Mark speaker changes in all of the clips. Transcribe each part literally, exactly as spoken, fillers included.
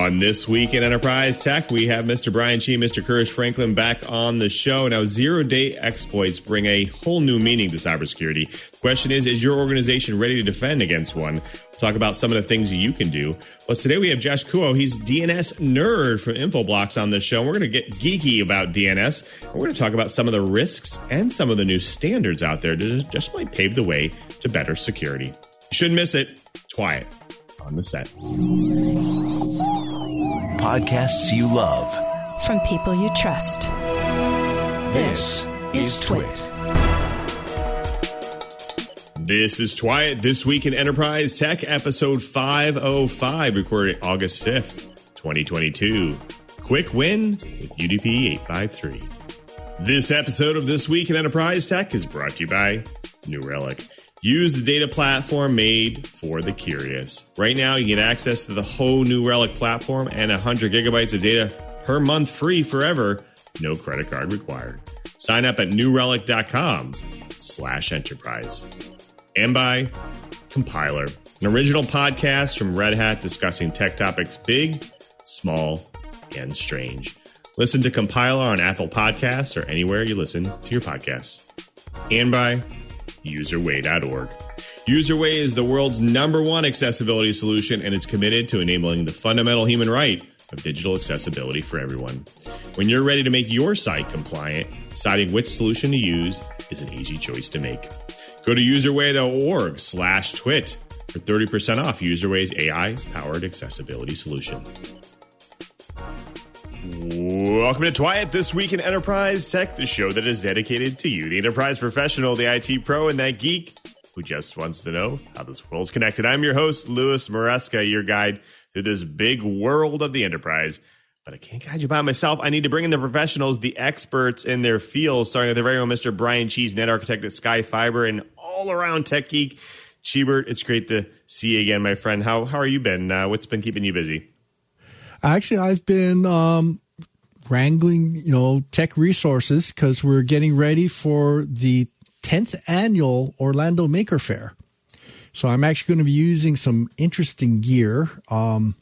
Speaker 1: On This Week in Enterprise Tech, we have Mister Brian Chi, Mister Curtis Franklin back on the show. Now, zero-day exploits bring a whole new meaning to cybersecurity. The question is, is your organization ready to defend against one? We'll talk about some of the things you can do. Plus, today we have Josh Kuo. He's D N S nerd from Infoblox on the show. We're going to get geeky about D N S. And we're going to talk about some of the risks and some of the new standards out there that just might pave the way to better security. You shouldn't miss it. Twiet on the set.
Speaker 2: Podcasts you love
Speaker 3: from people you trust.
Speaker 2: This, this is Twit.
Speaker 1: This is Twiet, This Week in Enterprise Tech, episode five oh five, recorded August fifth, twenty twenty-two. Quick win with U D P eight five three. This episode of This Week in Enterprise Tech is brought to you by New Relic. Use the data platform made for the curious. Right now, you get access to the whole New Relic platform and one hundred gigabytes of data per month free forever. No credit card required. Sign up at newrelic.com slash enterprise. And by Compiler, an original podcast from Red Hat discussing tech topics big, small, and strange. Listen to Compiler on Apple Podcasts or anywhere you listen to your podcasts. And by userway dot org. Userway is the world's number one accessibility solution, and it's committed to enabling the fundamental human right of digital accessibility for everyone. When you're ready to make your site compliant, deciding which solution to use is an easy choice to make. Go to userway dot org slash twit for thirty percent off Userway's A I-powered accessibility solution. Welcome to Twiet, This Week in Enterprise Tech, the show that is dedicated to you, the enterprise professional, the I T pro, and that geek who just wants to know how this world's connected. I'm your host, Louis Maresca, your guide through this big world of the enterprise. But I can't guide you by myself. I need to bring in the professionals, the experts in their field, starting with the very own Mister Brian Cheese, net architect at Sky Fiber and all-around tech geek. Cheebert, it's great to see you again, my friend. How how are you been? Uh, what's been keeping you busy?
Speaker 4: Actually, I've been um, wrangling, you know, tech resources because we're getting ready for the tenth annual Orlando Maker Faire. So I'm actually going to be using some interesting gear. Um,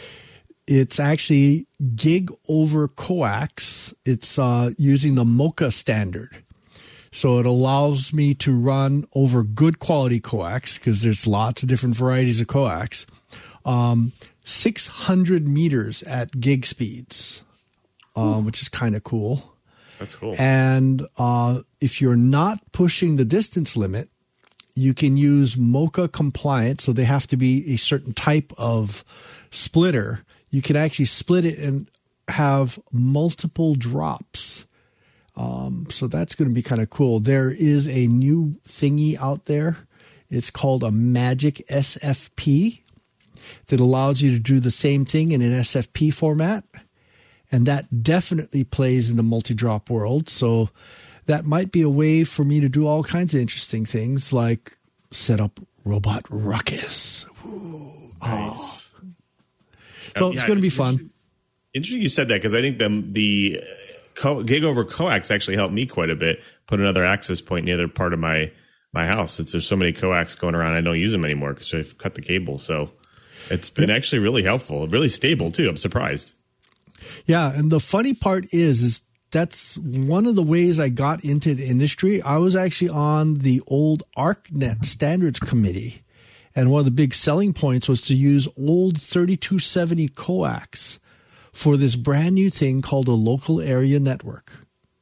Speaker 4: it's actually gig over coax. It's uh, using the MoCA standard. So it allows me to run over good quality coax because there's lots of different varieties of coax. Um, six hundred meters at gig speeds, uh, which is kind of cool.
Speaker 1: That's cool.
Speaker 4: And uh, if you're not pushing the distance limit, you can use MoCA compliant. So they have to be a certain type of splitter. You can actually split it and have multiple drops. Um, so that's going to be kind of cool. There is a new thingy out there. It's called a Magic S F P. That allows you to do the same thing in an S F P format. And that definitely plays in the multi-drop world. So that might be a way for me to do all kinds of interesting things like set up Robot Ruckus. Ooh,
Speaker 1: nice.
Speaker 4: Oh. So
Speaker 1: um, yeah,
Speaker 4: it's going to be fun.
Speaker 1: Interesting you said that because I think the, the co- gig over coax actually helped me quite a bit. Put another access point in the other part of my, my house. Since there's so many coax going around, I don't use them anymore because I've cut the cable. So it's been actually really helpful, really stable too. I'm surprised.
Speaker 4: Yeah, and the funny part is, is that's one of the ways I got into the industry. I was actually on the old ArcNet standards committee, and one of the big selling points was to use old thirty-two seventy coax for this brand new thing called a local area network.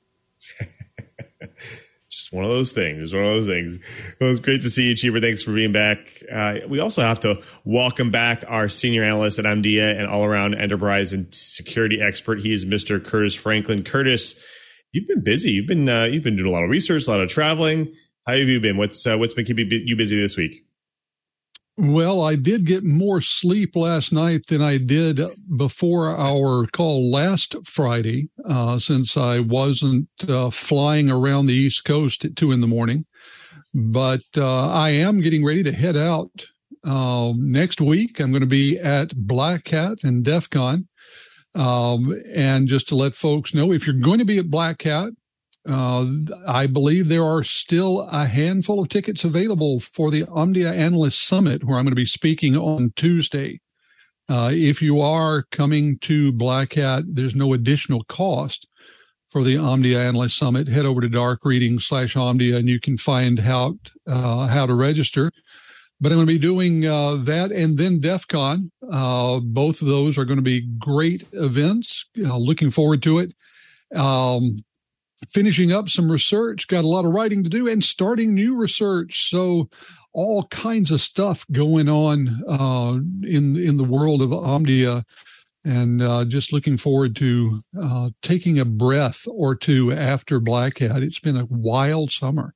Speaker 1: Just one of those things. It's one of those things. Well, it's great to see you, Cheever. Thanks for being back. Uh, we also have to welcome back our senior analyst at Omdia and all-around enterprise and security expert. He is Mister Curtis Franklin. Curtis, you've been busy. You've been uh, you've been doing a lot of research, a lot of traveling. How have you been? What's uh, what's been keeping you busy this week?
Speaker 5: Well, I did get more sleep last night than I did before our call last Friday, uh, since I wasn't uh, flying around the East Coast at two in the morning. But uh, I am getting ready to head out uh, next week. I'm going to be at Black Hat and DEF CON. Um, and just to let folks know, if you're going to be at Black Hat, Uh, I believe there are still a handful of tickets available for the Omdia Analyst Summit, where I'm going to be speaking on Tuesday. Uh, if you are coming to Black Hat, there's no additional cost for the Omdia Analyst Summit. Head over to Dark Reading slash Omdia and you can find how, uh, how to register. But I'm going to be doing uh, that and then DEF CON. Uh, both of those are going to be great events. Uh, looking forward to it. Um, finishing up some research, got a lot of writing to do, and starting new research. So all kinds of stuff going on uh, in in the world of Omdia, and uh, just looking forward to uh, taking a breath or two after Black Hat. It's been a wild summer.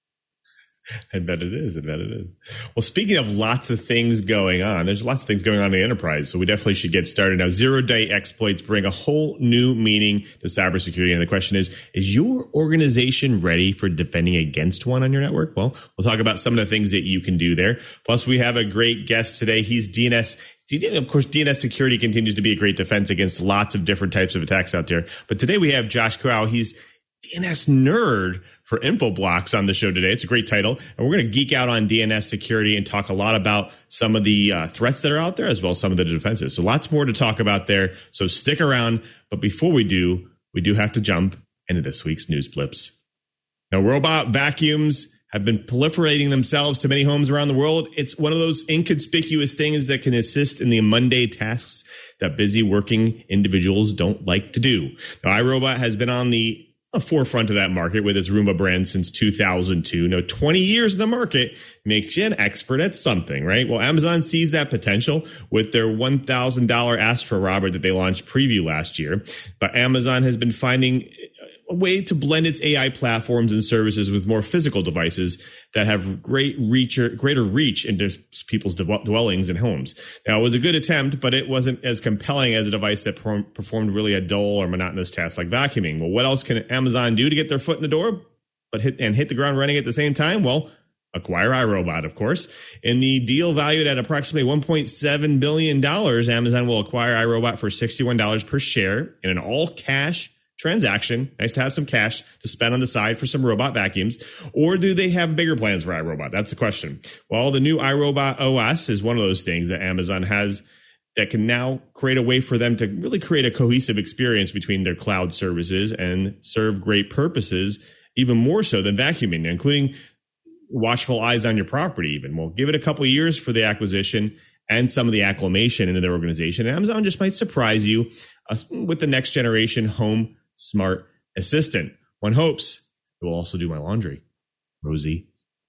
Speaker 1: I bet it is. I bet it is. Well, speaking of lots of things going on, there's lots of things going on in the enterprise, so we definitely should get started now. Zero-day exploits bring a whole new meaning to cybersecurity, and the question is, is your organization ready for defending against one on your network? Well, we'll talk about some of the things that you can do there. Plus, we have a great guest today. He's D N S. Of course, D N S security continues to be a great defense against lots of different types of attacks out there. But today we have Josh Corral. He's D N S nerd for Infoblox on the show today. It's a great title. And we're going to geek out on D N S security and talk a lot about some of the uh, threats that are out there, as well as some of the defenses. So lots more to talk about there. So stick around. But before we do, we do have to jump into this week's news blips. Now, robot vacuums have been proliferating themselves to many homes around the world. It's one of those inconspicuous things that can assist in the mundane tasks that busy working individuals don't like to do. Now, iRobot has been on the forefront of that market with its Roomba brand since two thousand two. Now, twenty years in the market makes you an expert at something, right? Well, Amazon sees that potential with their one thousand dollars Astra Robot that they launched preview last year. But Amazon has been finding a way to blend its A I platforms and services with more physical devices that have great reach, greater reach into people's dwellings and homes. Now, it was a good attempt, but it wasn't as compelling as a device that performed really a dull or monotonous task like vacuuming. Well, what else can Amazon do to get their foot in the door, but hit and hit the ground running at the same time? Well, acquire iRobot, of course. In the deal valued at approximately one point seven billion dollars, Amazon will acquire iRobot for sixty-one dollars per share in an all-cash transaction. Nice to have some cash to spend on the side for some robot vacuums. Or do they have bigger plans for iRobot? That's the question. Well, the new iRobot O S is one of those things that Amazon has that can now create a way for them to really create a cohesive experience between their cloud services and serve great purposes, even more so than vacuuming, including watchful eyes on your property even. Well, give it a couple of years for the acquisition and some of the acclimation into their organization. And Amazon just might surprise you uh, with the next generation home smart assistant. One hopes it will also do my laundry. Rosie.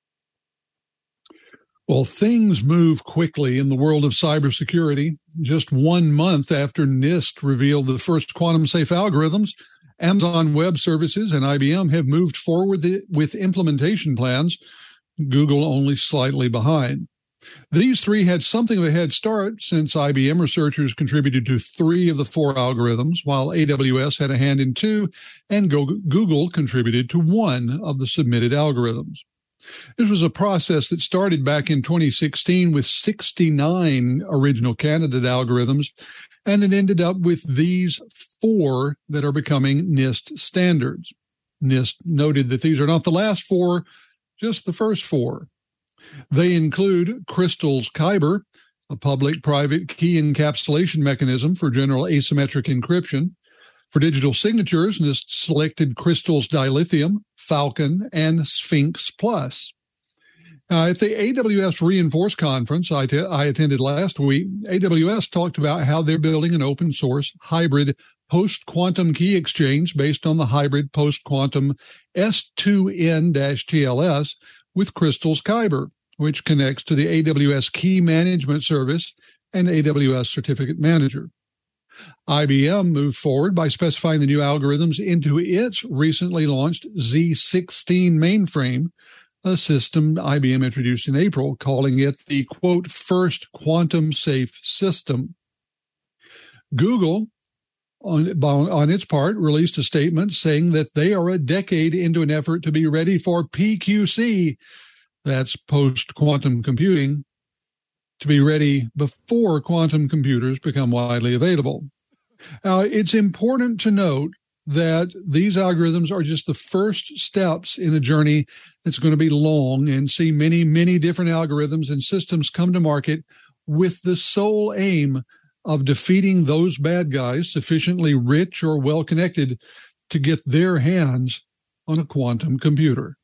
Speaker 5: Well, things move quickly in the world of cybersecurity. Just one month after NIST revealed the first quantum-safe algorithms, Amazon Web Services and I B M have moved forward with implementation plans, Google only slightly behind. These three had something of a head start since I B M researchers contributed to three of the four algorithms, while A W S had a hand in two, and Google contributed to one of the submitted algorithms. This was a process that started back in twenty sixteen with sixty-nine original candidate algorithms, and it ended up with these four that are becoming NIST standards. NIST noted that these are not the last four, just the first four. They include Crystal's Kyber, a public-private key encapsulation mechanism for general asymmetric encryption. For digital signatures, NIST selected Crystal's Dilithium, Falcon, and Sphinx Plus. Uh, at the A W S Reinforce conference I, t- I attended last week, A W S talked about how they're building an open-source hybrid post-quantum key exchange based on the hybrid post-quantum S two N T L S with Crystal's Kyber, which connects to the A W S Key Management Service and A W S Certificate Manager. I B M moved forward by specifying the new algorithms into its recently launched Z sixteen mainframe, a system I B M introduced in April, calling it the, quote, first quantum-safe system. Google, on, on its part, released a statement saying that they are a decade into an effort to be ready for P Q C, that's post-quantum computing, to be ready before quantum computers become widely available. Now, it's important to note that these algorithms are just the first steps in a journey that's going to be long and see many, many different algorithms and systems come to market with the sole aim of defeating those bad guys sufficiently rich or well-connected to get their hands on a quantum computer.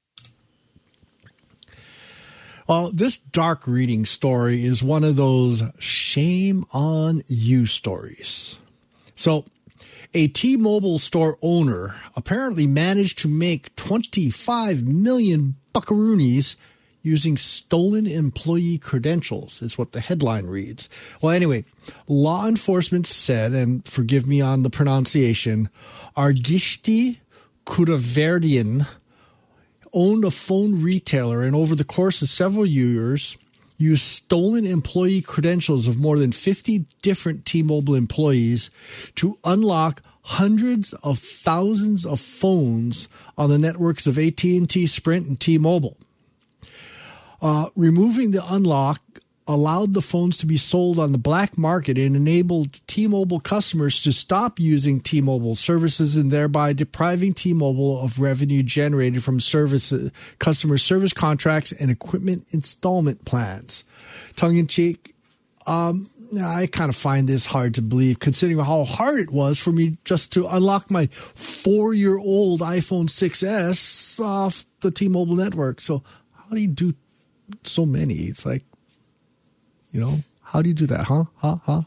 Speaker 4: Well, this dark reading story is one of those shame on you stories. So, a T-Mobile store owner apparently managed to make twenty-five million buckaroonies using stolen employee credentials, is what the headline reads. Well, anyway, law enforcement said, and forgive me on the pronunciation, Ardishti Kuraverdian owned a phone retailer and over the course of several years used stolen employee credentials of more than fifty different T-Mobile employees to unlock hundreds of thousands of phones on the networks of A T and T, Sprint, and T-Mobile. Uh, removing the unlock allowed the phones to be sold on the black market and enabled T-Mobile customers to stop using T-Mobile services and thereby depriving T-Mobile of revenue generated from service, customer service contracts and equipment installment plans. Tongue-in-cheek, um, I kind of find this hard to believe considering how hard it was for me just to unlock my four-year-old iPhone six S off the T-Mobile network. So how do you do so many? It's like, you know, how do you do that? Huh? Huh? Huh?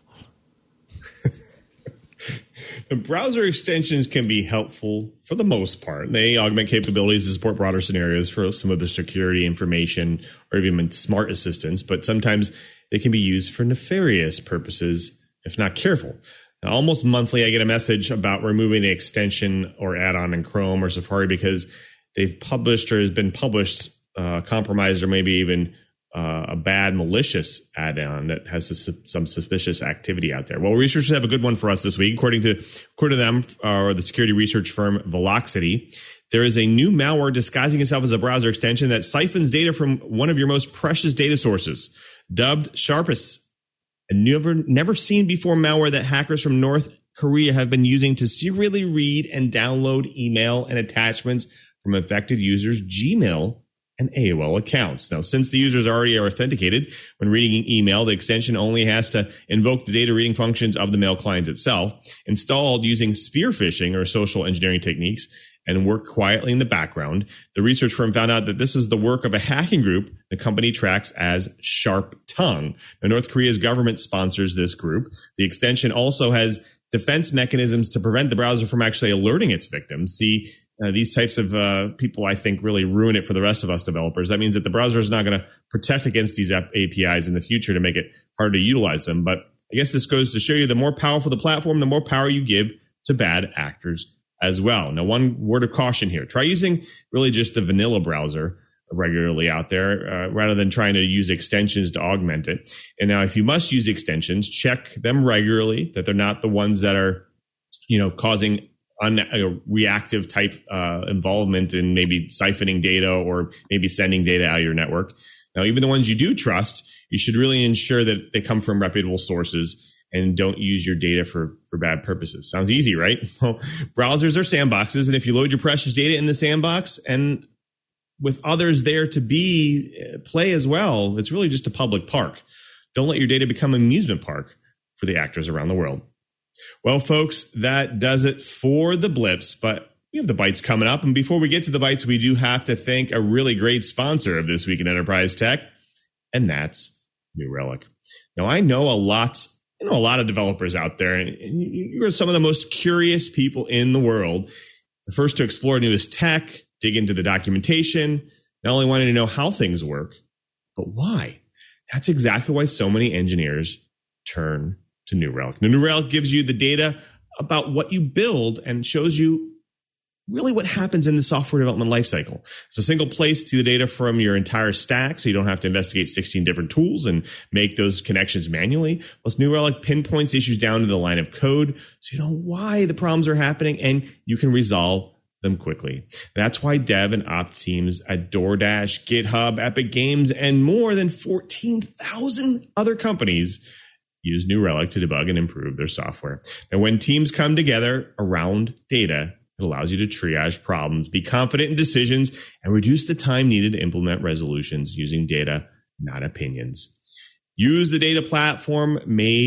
Speaker 1: The browser extensions can be helpful for the most part. They augment capabilities to support broader scenarios for some of the security information or even smart assistants, but sometimes they can be used for nefarious purposes if not careful. Now, almost monthly, I get a message about removing an extension or add-on in Chrome or Safari because they've published or has been published uh, compromised or maybe even Uh, a bad malicious add-on that has a, some suspicious activity out there. Well, researchers have a good one for us this week. According to according to them, uh, or the security research firm Velocity, there is a new malware disguising itself as a browser extension that siphons data from one of your most precious data sources, dubbed Sharpus. A never never seen before malware that hackers from North Korea have been using to serially read and download email and attachments from affected users' Gmail and A O L accounts. Now, since the users already are authenticated when reading email, the extension only has to invoke the data reading functions of the mail client itself, installed using spear phishing or social engineering techniques, and work quietly in the background. The research firm found out that this was the work of a hacking group the company tracks as Sharp Tongue. Now, North Korea's government sponsors this group. The extension also has defense mechanisms to prevent the browser from actually alerting its victims. See, Uh, these types of uh, people, I think, really ruin it for the rest of us developers. That means that the browser is not going to protect against these A P Is in the future to make it hard to utilize them. But I guess this goes to show you the more powerful the platform, the more power you give to bad actors as well. Now, one word of caution here. Try using really just the vanilla browser regularly out there uh, rather than trying to use extensions to augment it. And now, if you must use extensions, check them regularly, that they're not the ones that are, you know, causing Un, a reactive type uh, involvement in maybe siphoning data or maybe sending data out of your network. Now, even the ones you do trust, you should really ensure that they come from reputable sources and don't use your data for, for bad purposes. Sounds easy, right? Well, browsers are sandboxes, and if you load your precious data in the sandbox and with others there to be play as well, it's really just a public park. Don't let your data become an amusement park for the actors around the world. Well, folks, that does it for the blips, but we have the bites coming up. And before we get to the bites, we do have to thank a really great sponsor of This Week in Enterprise Tech, and that's New Relic. Now, I know a lot, I know a lot of developers out there, and you're some of the most curious people in the world. The first to explore newest tech, dig into the documentation, not only wanting to know how things work, but why. That's exactly why so many engineers turn to New Relic. Now, New Relic gives you the data about what you build and shows you really what happens in the software development lifecycle. It's a single place to the data from your entire stack, so you don't have to investigate sixteen different tools and make those connections manually. Plus, New Relic pinpoints issues down to the line of code, so you know why the problems are happening and you can resolve them quickly. That's why dev and ops teams at DoorDash, GitHub, Epic Games, and more than fourteen thousand other companies use New Relic to debug and improve their software. And when teams come together around data, it allows you to triage problems, be confident in decisions, and reduce the time needed to implement resolutions using data, not opinions. Use the data platform made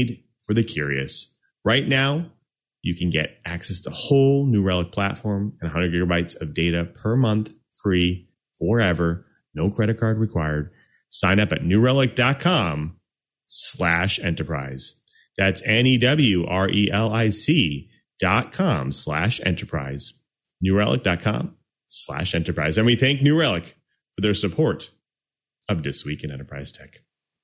Speaker 1: for the curious. Right now, you can get access to the whole New Relic platform and one hundred gigabytes of data per month, free, forever, no credit card required. Sign up at newrelic.com slash enterprise. That's N-E-W-R-E-L-I-C dot com slash enterprise. newrelic.com slash enterprise. And we thank New Relic for their support of This Week in Enterprise Tech.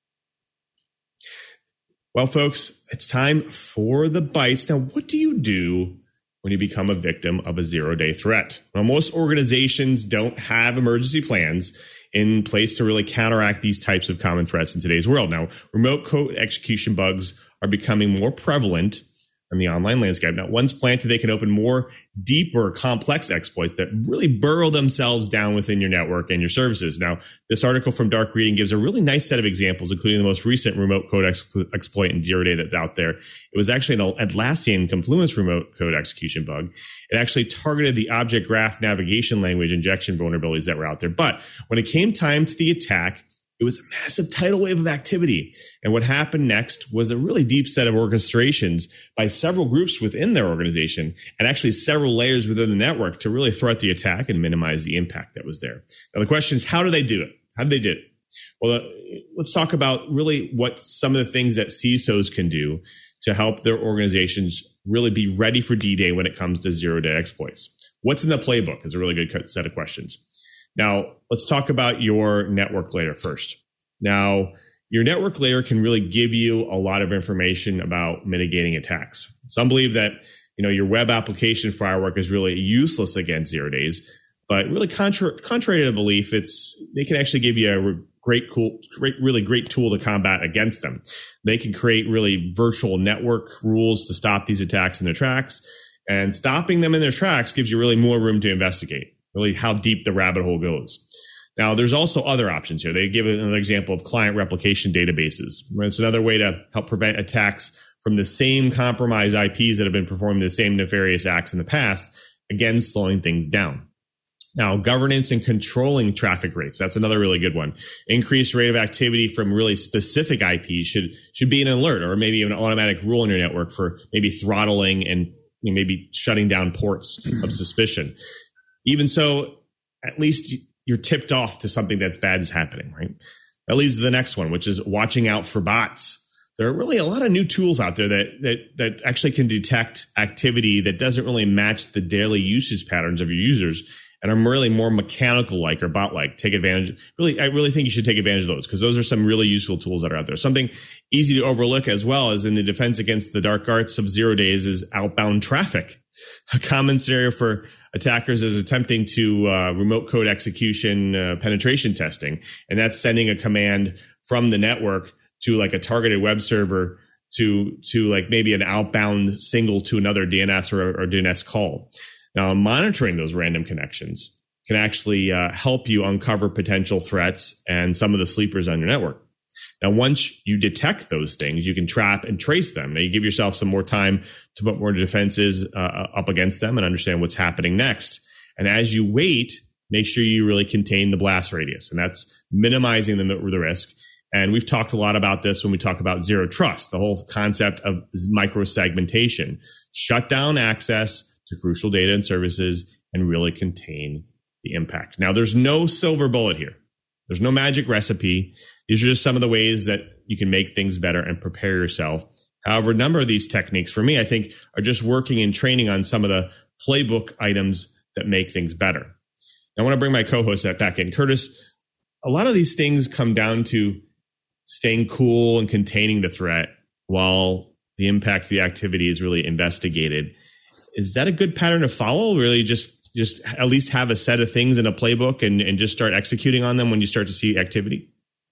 Speaker 1: Well, folks, it's time for the bites. Now, what do you do when you become a victim of a zero-day threat? Well, most organizations don't have emergency plans in place to really counteract these types of common threats in today's world. Now, remote code execution bugs are becoming more prevalent in the online landscape. Now, once planted, they can open more deeper, complex exploits that really burrow themselves down within your network and your services. Now, this article from Dark Reading gives a really nice set of examples, including the most recent remote code ex- exploit in zero day that's out there. It was actually an Atlassian Confluence remote code execution bug. It actually targeted the object graph navigation language injection vulnerabilities that were out there. But when it came time to the attack, it was a massive tidal wave of activity. And what happened next was a really deep set of orchestrations by several groups within their organization and actually several layers within the network to really thwart the attack and minimize the impact that was there. Now, the question is, how do they do it? How do they do it? Well, uh, let's talk about really what some of the things that C I S Os can do to help their organizations really be ready for D-Day when it comes to zero-day exploits. What's in the playbook is a really good set of questions. Now, let's talk about your network layer first. Now, your network layer can really give you a lot of information about mitigating attacks. Some believe that, you know, your web application firewall is really useless against zero days, but really contra- contrary to the belief, it's they can actually give you a great, cool, great, really great tool to combat against them. They can create really virtual network rules to stop these attacks in their tracks, and stopping them in their tracks gives you really more room to investigate. Really how deep the rabbit hole goes. Now, there's also other options here. They give another example of client replication databases. It's another way to help prevent attacks from the same compromised I Ps that have been performing the same nefarious acts in the past, again, slowing things down. Now, governance and controlling traffic rates. That's another really good one. Increased rate of activity from really specific I Ps should, should be an alert or maybe an automatic rule in your network for maybe throttling and you know, maybe shutting down ports of suspicion. Even so, at least you're tipped off to something that's bad is happening, right? That leads to the next one, which is watching out for bots. There are really a lot of new tools out there that that that actually can detect activity that doesn't really match the daily usage patterns of your users and are really more mechanical-like or bot-like. Take advantage. Really, I really think you should take advantage of those because those are some really useful tools that are out there. Something easy to overlook as well as in the defense against the dark arts of zero days is outbound traffic. A common scenario for attackers is attempting to uh, remote code execution uh, penetration testing. And that's sending a command from the network to like a targeted web server to, to like maybe an outbound single to another D N S or, or D N S call. Now, monitoring those random connections can actually uh, help you uncover potential threats and some of the sleepers on your network. Now, once you detect those things, you can trap and trace them. Now, you give yourself some more time to put more defenses uh, up against them and understand what's happening next. And as you wait, make sure you really contain the blast radius, and that's minimizing the, the risk. And we've talked a lot about this when we talk about zero trust, the whole concept of micro-segmentation. Shut down access to crucial data and services and really contain the impact. Now, there's no silver bullet here. There's no magic recipe. These are just some of the ways that you can make things better and prepare yourself. However, a number of these techniques, for me, I think, are just working and training on some of the playbook items that make things better. I want to bring my co-host back in. Curtis, a lot of these things come down to staying cool and containing the threat while the impact of the activity is really investigated. Is that a good pattern to follow? Really just just at least have a set of things in a playbook and, and just start executing on them when you start to see activity?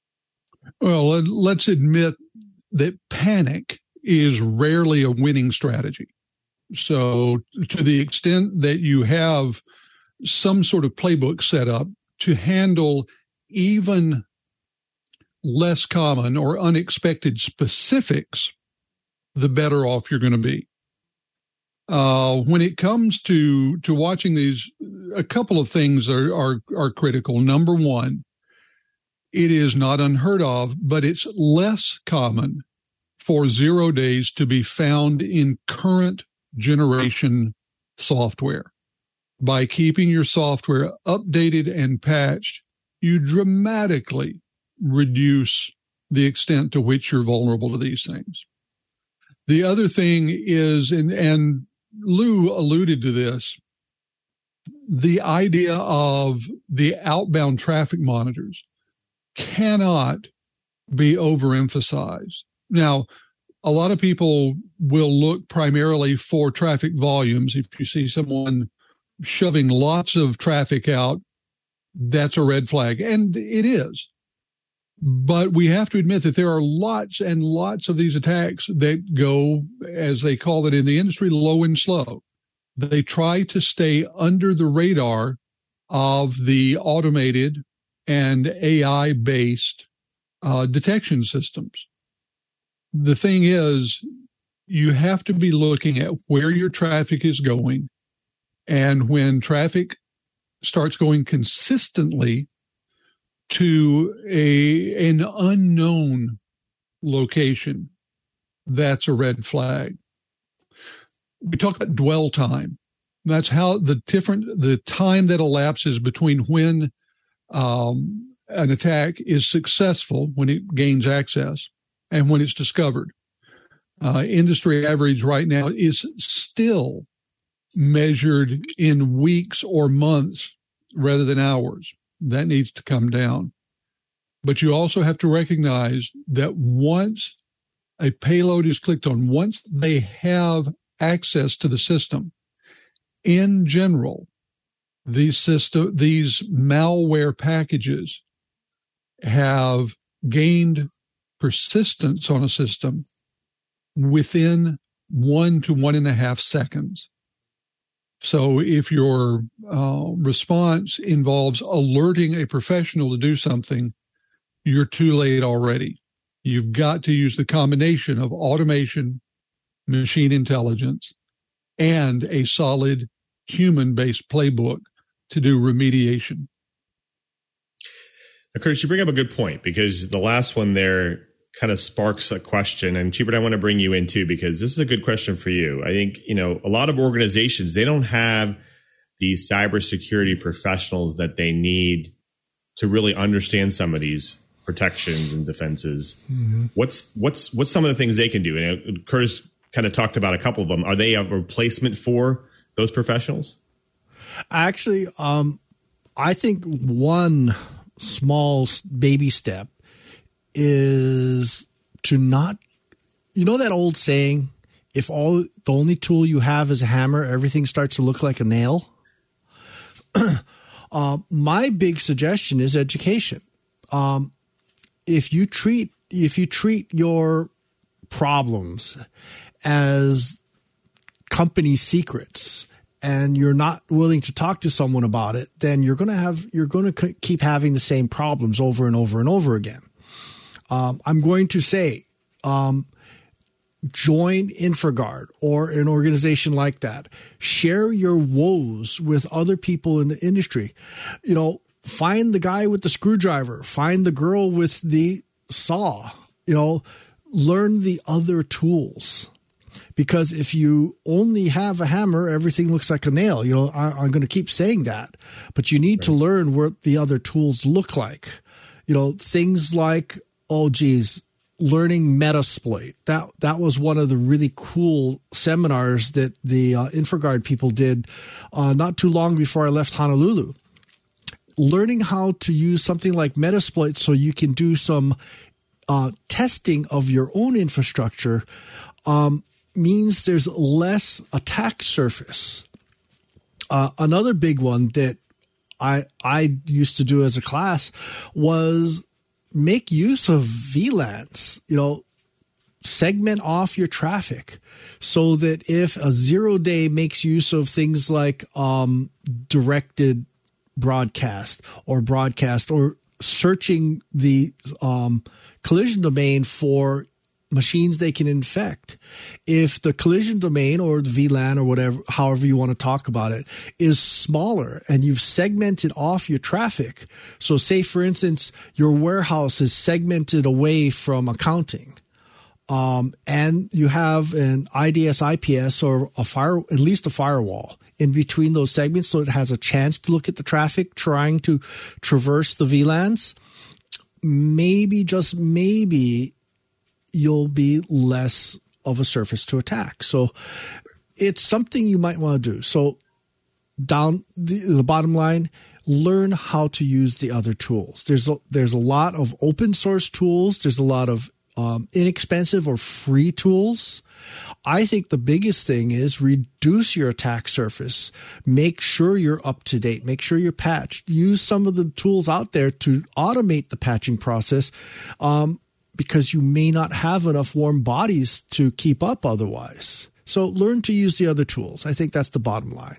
Speaker 5: Well, let's admit that panic is rarely a winning strategy. So to the extent that you have some sort of playbook set up to handle even less common or unexpected specifics, the better off you're going to be. Uh, when it comes to to watching these, a couple of things are, are are critical. Number one, it is not unheard of, but it's less common for zero days to be found in current generation software. By keeping your software updated and patched, you dramatically reduce the extent to which you're vulnerable to these things. The other thing is, and, and Lou alluded to this, the idea of the outbound traffic monitors cannot be overemphasized. Now, a lot of people will look primarily for traffic volumes. If you see someone shoving lots of traffic out, that's a red flag. And it is. But we have to admit that there are lots and lots of these attacks that go, as they call it in the industry, low and slow. They try to stay under the radar of the automated and A I-based uh, detection systems. The thing is, you have to be looking at where your traffic is going. And when traffic starts going consistently to a an unknown location, that's a red flag. We talk about dwell time. That's how the different the time that elapses between when um, an attack is successful, when it gains access, and when it's discovered. Uh, industry average right now is still measured in weeks or months rather than hours. That needs to come down. But you also have to recognize that once a payload is clicked on, once they have access to the system, in general, these system, these malware packages have gained persistence on a system within one to one and a half seconds. So if your uh, response involves alerting a professional to do something, you're too late already. You've got to use the combination of automation, machine intelligence, and a solid human-based playbook to do remediation.
Speaker 1: Now, Curtis, you bring up a good point, because the last one there kind of sparks a question. And Cheapert, I want to bring you in too, because this is a good question for you. I think, you know, a lot of organizations, they don't have these cybersecurity professionals that they need to really understand some of these protections and defenses. Mm-hmm. What's what's what's some of the things they can do? And Curtis kind of talked about a couple of them. Are they a replacement for those professionals?
Speaker 4: Actually, um, I think one small baby step is to not, you know that old saying, if all the only tool you have is a hammer, everything starts to look like a nail? uh, my big suggestion is education. Um, if you treat if you treat your problems as company secrets and you're not willing to talk to someone about it, then you're going to have you're going to keep having the same problems over and over and over again. Um, I'm going to say, um, join InfraGard or an organization like that. Share your woes with other people in the industry. You know, find the guy with the screwdriver. Find the girl with the saw. You know, learn the other tools. Because if you only have a hammer, everything looks like a nail. You know, I, I'm going to keep saying that. But you need right. to learn what the other tools look like. You know, things like, oh, geez, learning Metasploit. That that was one of the really cool seminars that the uh, InfraGard people did uh, not too long before I left Honolulu. Learning how to use something like Metasploit so you can do some uh, testing of your own infrastructure um, means there's less attack surface. Uh, another big one that I I used to do as a class was make use of V LANs, you know, segment off your traffic so that if a zero day makes use of things like um, directed broadcast or broadcast or searching the um, collision domain for machines they can infect. If the collision domain or the V LAN or whatever, however you want to talk about it, is smaller and you've segmented off your traffic. So say, for instance, your warehouse is segmented away from accounting. Um, and you have an I D S I P S or a fire, at least a firewall in between those segments, so it has a chance to look at the traffic trying to traverse the V LANs. Maybe, just maybe, you'll be less of a surface to attack. So it's something you might want to do. So down the, the bottom line, learn how to use the other tools. There's a, there's a lot of open source tools. There's a lot of um, inexpensive or free tools. I think the biggest thing is reduce your attack surface. Make sure you're up to date. Make sure you're patched. Use some of the tools out there to automate the patching process, um, because you may not have enough warm bodies to keep up otherwise. So learn to use the other tools. I think that's the bottom line.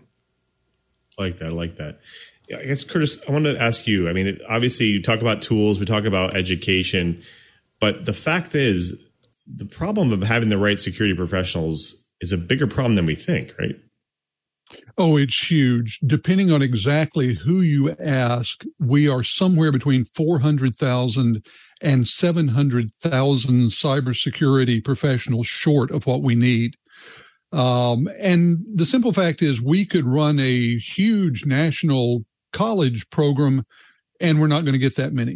Speaker 1: I like that. I like that. Yeah, I guess, Curtis, I wanted to ask you, I mean, it, obviously you talk about tools, we talk about education, but the fact is the problem of having the right security professionals is a bigger problem than we think, right?
Speaker 5: Oh, it's huge. Depending on exactly who you ask, we are somewhere between four hundred thousand and seven hundred thousand cybersecurity professionals short of what we need. Um, and the simple fact is we could run a huge national college program and we're not going to get that many.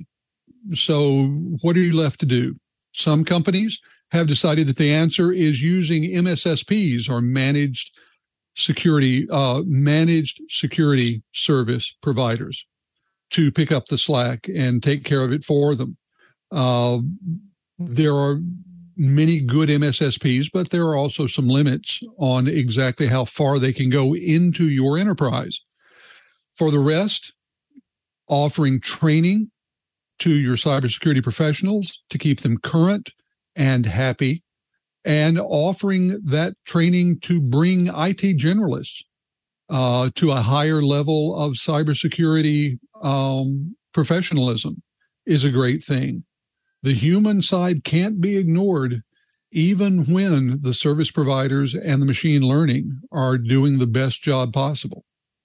Speaker 5: So what are you left to do? Some companies have decided that the answer is using M S S Ps or managed security, uh, managed security service providers to pick up the slack and take care of it for them. Uh, there are many good M S S Ps, but there are also some limits on exactly how far they can go into your enterprise. For the rest, offering training to your cybersecurity professionals to keep them current and happy, and offering that training to bring I T generalists uh, to a higher level of cybersecurity um, professionalism is a great thing. The human side can't be ignored, even when the service providers and the machine learning are doing the best job possible.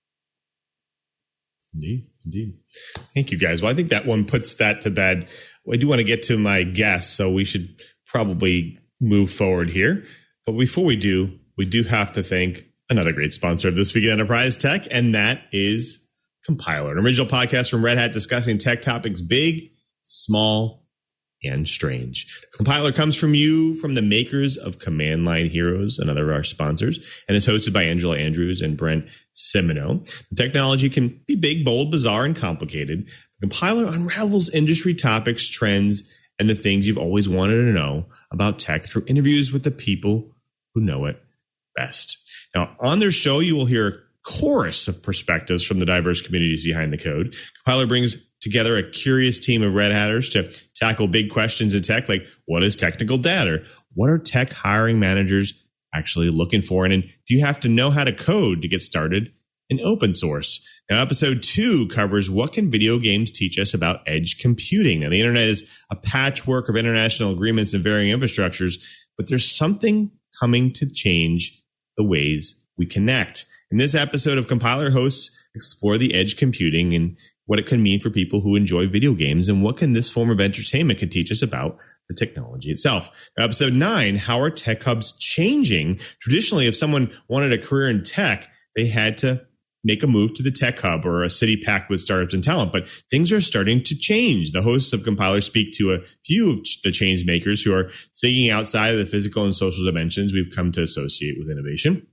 Speaker 1: Indeed, indeed. Thank you, guys. Well, I think that one puts that to bed. I do want to get to my guests, so we should probably move forward here. But before we do, we do have to thank another great sponsor of This Week in Enterprise Tech, and that is Compiler, an original podcast from Red Hat discussing tech topics big, small, and strange. Compiler comes from you, from the makers of Command Line Heroes, another of our sponsors, and is hosted by Angela Andrews and Brent Semino. The technology can be big, bold, bizarre, and complicated. Compiler unravels industry topics, trends, and the things you've always wanted to know about tech through interviews with the people who know it best. Now, on their show, you will hear a chorus of perspectives from the diverse communities behind the code. Compiler brings together a curious team of Red Hatters to tackle big questions in tech, like what is technical debt, or what are tech hiring managers actually looking for? And, and do you have to know how to code to get started in open source? Now, episode two covers what can video games teach us about edge computing. Now, the internet is a patchwork of international agreements and varying infrastructures, but there's something coming to change the ways we connect. In this episode of Compiler, hosts explore the edge computing and what it can mean for people who enjoy video games, and what can this form of entertainment can teach us about the technology itself. Now, episode nine, how are tech hubs changing? Traditionally, if someone wanted a career in tech, they had to make a move to the tech hub or a city packed with startups and talent, but things are starting to change. The hosts of Compiler speak to a few of the change makers who are thinking outside of the physical and social dimensions we've come to associate with innovation.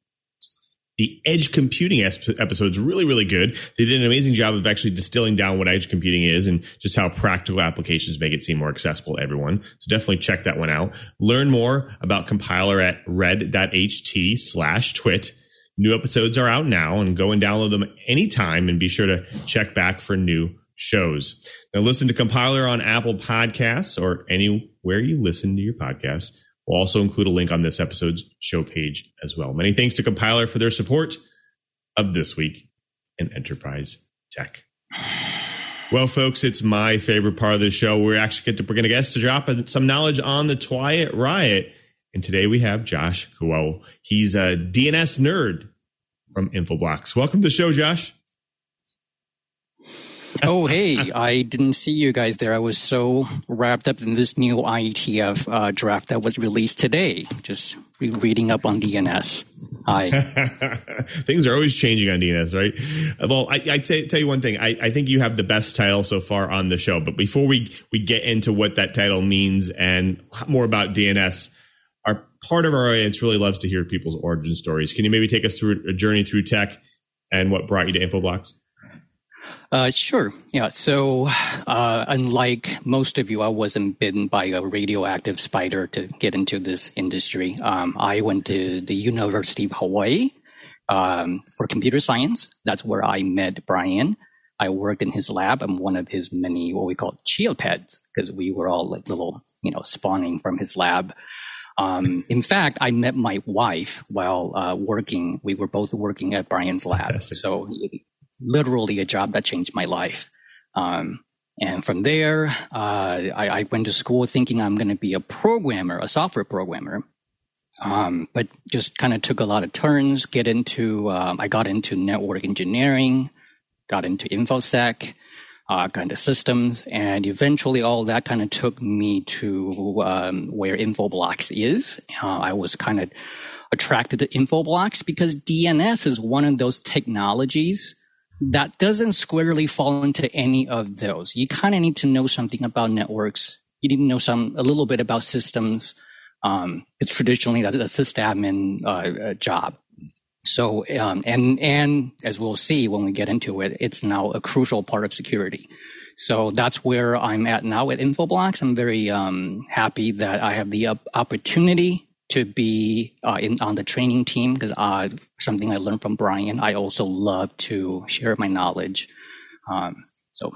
Speaker 1: The edge computing episode is really, really good. They did an amazing job of actually distilling down what edge computing is and just how practical applications make it seem more accessible to everyone. So definitely check that one out. Learn more about Compiler at red.ht slash twit. New episodes are out now, and go and download them anytime, and be sure to check back for new shows. Now, listen to Compiler on Apple Podcasts or anywhere you listen to your podcasts. We'll also include a link on this episode's show page as well. Many thanks to Compiler for their support of This Week in Enterprise Tech. Well, folks, it's my favorite part of the show. We're actually going to, we're going to get to drop some knowledge on the Twiet Riot. And today we have Josh Kuo. He's a D N S nerd from Infoblox. Welcome to the show, Josh.
Speaker 6: Oh, hey, I didn't see you guys there. I was so wrapped up in this new I E T F uh, draft that was released today. Just re- reading up on D N S. Hi.
Speaker 1: Things are always changing on D N S, right? Well, I, I'd say, tell you one thing. I, I think you have the best title so far on the show. But before we, we get into what that title means and more about D N S, our part of our audience really loves to hear people's origin stories. Can you maybe take us through a journey through tech and what brought you to Infoblox?
Speaker 6: Uh, sure. Yeah. So, uh, unlike most of you, I wasn't bitten by a radioactive spider to get into this industry. Um, I went to the University of Hawaii um, for computer science. That's where I met Brian. I worked in his lab. I'm one of his many what we call geopeds because we were all like little, you know, spawning from his lab. Um, in fact, I met my wife while uh, working. We were both working at Brian's lab.
Speaker 1: Fantastic.
Speaker 6: So. Literally a job that changed my life. Um, and from there, uh, I, I went to school thinking I'm going to be a programmer, a software programmer. Um, but just kind of took a lot of turns, get into, um, I got into network engineering, got into InfoSec, uh, kind of systems. And eventually all that kind of took me to um, where Infoblox is. Uh, I was kind of attracted to Infoblox because D N S is one of those technologies that doesn't squarely fall into any of those. You kind of need to know something about networks. You need to know some a little bit about systems. Um, it's traditionally a, a sysadmin uh, job. So, um, and and as we'll see when we get into it, it's now a crucial part of security. So that's where I'm at now at Infoblox. I'm very um, happy that I have the op- opportunity to be uh, in, on the training team because uh, something I learned from Brian. I also love to share my knowledge. Um, so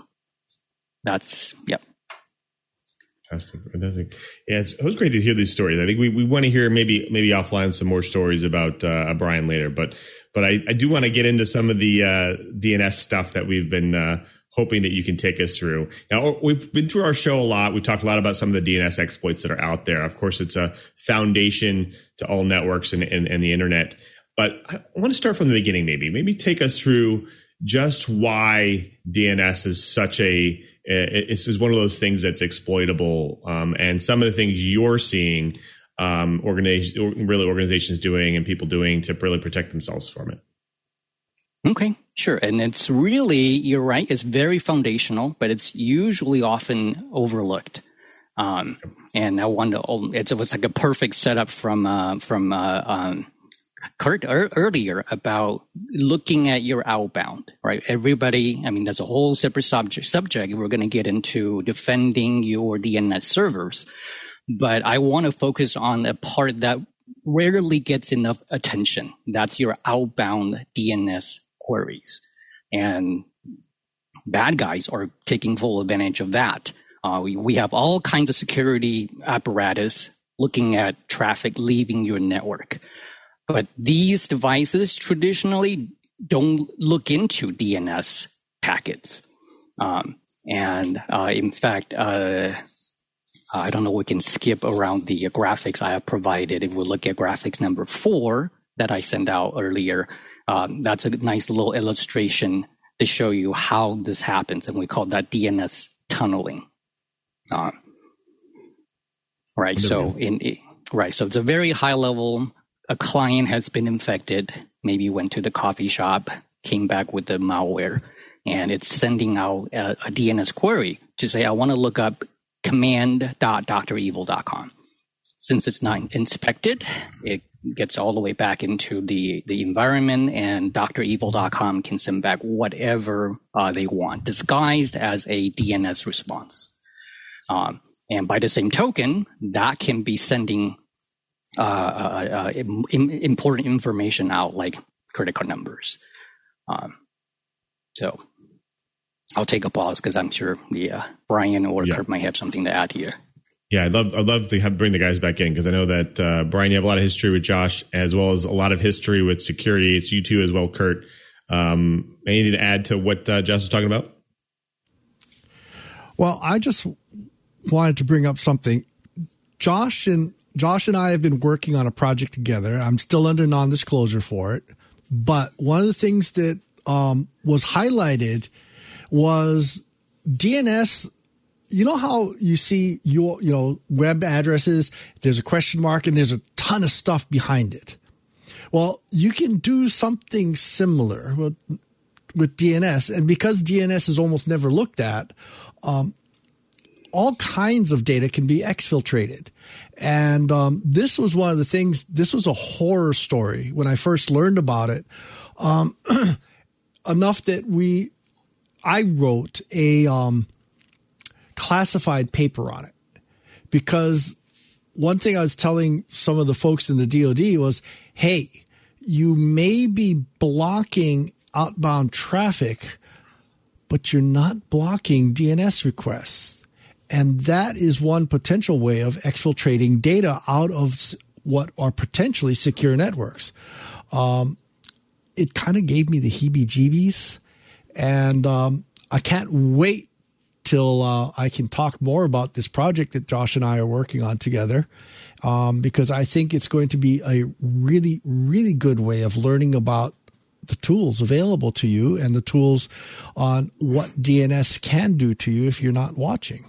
Speaker 6: that's, yep.
Speaker 1: Fantastic. Fantastic. Yeah, it's, it was great to hear these stories. I think we, we want to hear maybe maybe offline some more stories about uh, Brian later. But but I, I do want to get into some of the uh, D N S stuff that we've been uh, hoping that you can take us through. Now, we've been through our show a lot. We've talked a lot about some of the D N S exploits that are out there. Of course, it's a foundation to all networks and, and, and the internet. But I want to start from the beginning, maybe. Maybe take us through just why D N S is such a, it's one of those things that's exploitable, um, and some of the things you're seeing um, organization, really organizations doing and people doing to really protect themselves from it.
Speaker 6: Okay, sure. And it's really, you're right, it's very foundational, but it's usually often overlooked. Um, and I wonder, it's, it was like a perfect setup from, uh, from, uh, um, Kurt er, earlier about looking at your outbound, right? Everybody, I mean, there's a whole separate subject, subject. We're going to get into defending your D N S servers, but I want to focus on a part that rarely gets enough attention. That's your outbound D N S queries. And bad guys are taking full advantage of that. Uh, we, we have all kinds of security apparatus looking at traffic leaving your network. But these devices traditionally don't look into D N S packets. Um, and uh, in fact, uh, I don't know, we can skip around the graphics I have provided. If we look at graphics number four that I sent out earlier, um, that's a nice little illustration to show you how this happens. And we call that D N S tunneling. Um, right. So in right. So it's a very high level. A client has been infected, maybe went to the coffee shop, came back with the malware, and it's sending out a, a D N S query to say, I want to look up command dot doctor evil dot com. Since it's not inspected, it gets all the way back into the, the environment, and doctor evil dot com can send back whatever uh, they want, disguised as a D N S response. Um, and by the same token, that can be sending Uh, uh, uh, im- important information out, like credit card numbers. Um, so I'll take a pause because I'm sure the uh, Brian or yeah. Kurt might have something to add here.
Speaker 1: Yeah, I'd love I'd love to have, bring the guys back in because I know that uh, Brian, you have a lot of history with Josh as well as a lot of history with security. It's you too as well, Kurt. Um, anything to add to what uh, Josh was talking about?
Speaker 4: Well, I just wanted to bring up something. Josh and Josh and I have been working on a project together. I'm still under non-disclosure for it. But one of the things that um, was highlighted was D N S. You know how you see your, you know, web addresses, there's a question mark and there's a ton of stuff behind it. Well, you can do something similar with, with D N S. And because D N S is almost never looked at, um, all kinds of data can be exfiltrated. And um, this was one of the things, this was a horror story when I first learned about it, um, enough that we, I wrote a um, classified paper on it. Because one thing I was telling some of the folks in the D O D was, hey, you may be blocking outbound traffic, but you're not blocking D N S requests. And that is one potential way of exfiltrating data out of what are potentially secure networks. Um, it kind of gave me the heebie-jeebies. And um, I can't wait till uh, I can talk more about this project that Josh and I are working on together, um, because I think it's going to be a really, really good way of learning about the tools available to you and the tools on what D N S can do to you if you're not watching.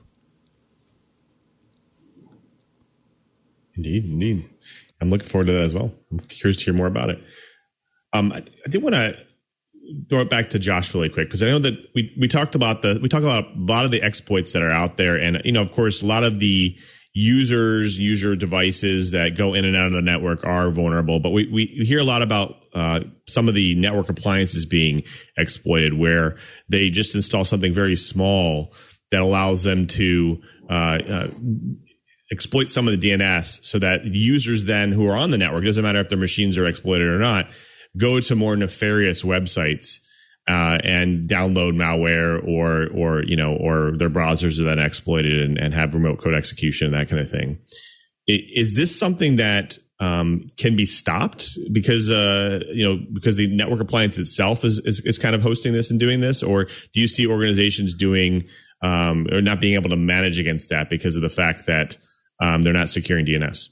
Speaker 1: Indeed, indeed. I'm looking forward to that as well. I'm curious to hear more about it. Um, I, I did want to throw it back to Josh really quick, because I know that we we talked about the we talked about a lot of the exploits that are out there, and you know, of course, a lot of the users, user devices that go in and out of the network are vulnerable. But we we hear a lot about uh, some of the network appliances being exploited, where they just install something very small that allows them to uh, uh, exploit some of the D N S, so that the users then who are on the network, doesn't matter if their machines are exploited or not, go to more nefarious websites uh, and download malware, or or you know, or their browsers are then exploited and, and have remote code execution, that kind of thing. It, is this something that um, can be stopped because uh, you know because the network appliance itself is, is is kind of hosting this and doing this, or do you see organizations doing um, or not being able to manage against that because of the fact that um, they're not securing D N S?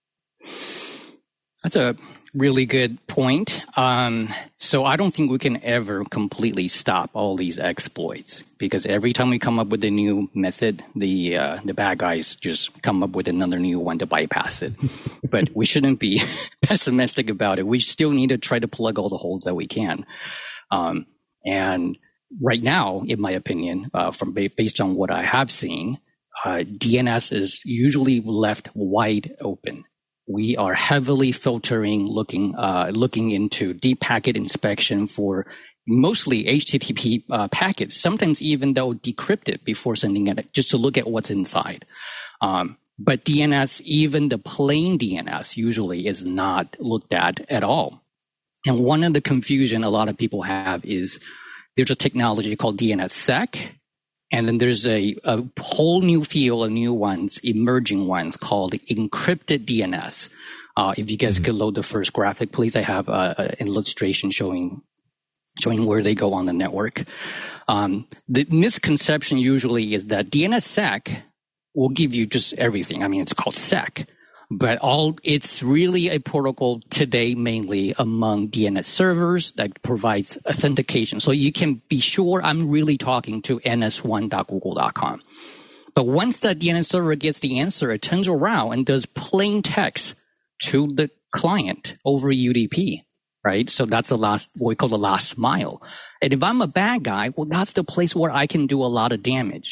Speaker 6: That's a really good point. Um, so I don't think we can ever completely stop all these exploits, because every time we come up with a new method, the uh, the bad guys just come up with another new one to bypass it. But we shouldn't be pessimistic about it. We still need to try to plug all the holes that we can. Um, and right now, in my opinion, uh, from based on what I have seen, uh, D N S is usually left wide open. We are heavily filtering, looking uh, looking into deep packet inspection for mostly H T T P uh, packets, sometimes even though decrypted before sending it, just to look at what's inside. Um, but D N S, even the plain D N S, usually is not looked at at all. And one of the confusion a lot of people have is there's a technology called D N S sec. And then there's a, a whole new field of new ones, emerging ones called encrypted D N S. Uh, if you guys mm-hmm. could load the first graphic, please. I have a, an illustration showing showing where they go on the network. Um, the misconception usually is that D N S sec will give you just everything. I mean, it's called sec. But all it's really a protocol today, mainly among D N S servers, that provides authentication. So you can be sure I'm really talking to N S one dot google dot com. But once that D N S server gets the answer, it turns around and does plain text to the client over U D P, right? So that's the last, what we call the last mile. And if I'm a bad guy, well, that's the place where I can do a lot of damage.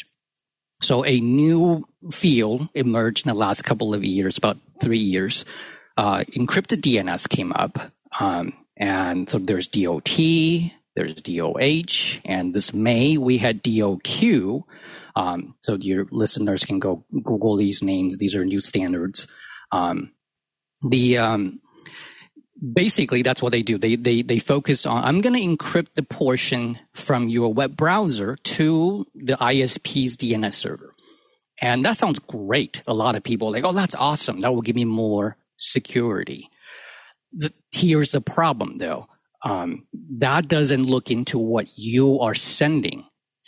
Speaker 6: So a new field emerged in the last couple of years, about three years. Uh, encrypted D N S came up. Um, and so there's D O T, there's D O H, and this May we had D O Q. Um, so your listeners can go Google these names. These are new standards. Um, the, um, basically that's what they do. They, they, they focus on, I'm going to encrypt the portion from your web browser to the I S P's D N S server. And that sounds great. A lot of people are like, oh, that's awesome. That will give me more security. The, here's the problem though. Um, that doesn't look into what you are sending.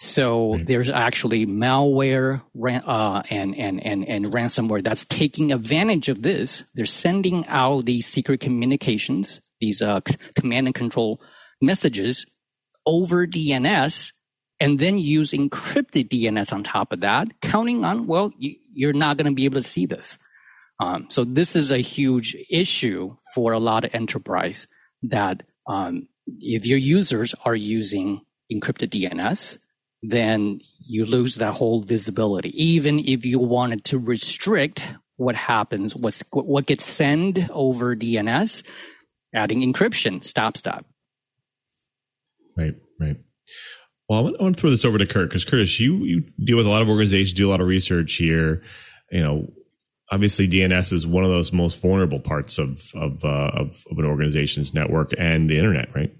Speaker 6: So mm-hmm. there's actually malware uh, and, and, and, and ransomware that's taking advantage of this. They're sending out these secret communications, these uh, c- command and control messages over D N S and then use encrypted D N S on top of that, counting on, well, you, you're not going to be able to see this. Um, so this is a huge issue for a lot of enterprise that um, if your users are using encrypted D N S, then you lose that whole visibility. Even if you wanted to restrict what happens, what's, what gets sent over D N S, adding encryption stops that.
Speaker 1: Right, right. Well, I want, I want to throw this over to Kurt, because Curtis, you, you deal with a lot of organizations, do a lot of research here. You know, obviously D N S is one of those most vulnerable parts of of, uh, of of an organization's network and the internet, right?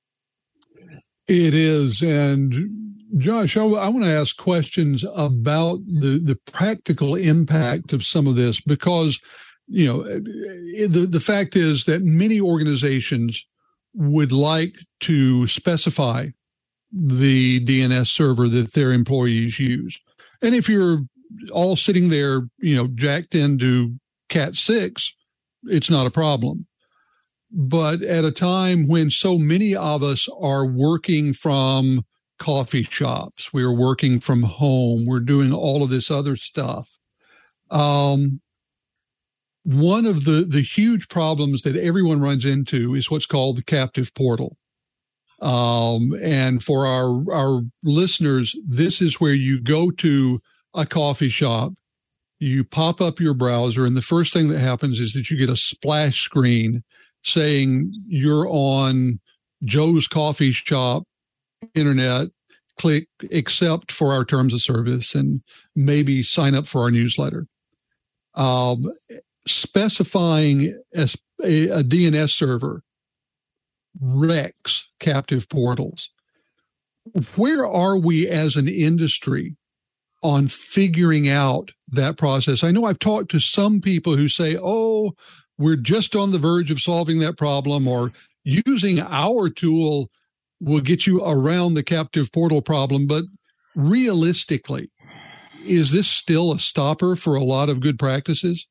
Speaker 5: It is. And Josh, I, I want to ask questions about the, the practical impact of some of this, because, you know, the, the fact is that many organizations would like to specify the D N S server that their employees use. And if you're all sitting there, you know, jacked into Cat six, it's not a problem. But at a time when so many of us are working from coffee shops, we are working from home, we're doing all of this other stuff. Um, one of the, the huge problems that everyone runs into is what's called the captive portal. Um, and for our, our listeners, this is where you go to a coffee shop, you pop up your browser, and the first thing that happens is that you get a splash screen saying you're on Joe's Coffee Shop internet, click accept for our terms of service, and maybe sign up for our newsletter. Um, specifying a, a, a D N S server wrecks captive portals. Where are we as an industry on figuring out that process? I know I've talked to some people who say, oh, we're just on the verge of solving that problem, or using our tool will get you around the captive portal problem. But realistically, is this still a stopper for a lot of good practices?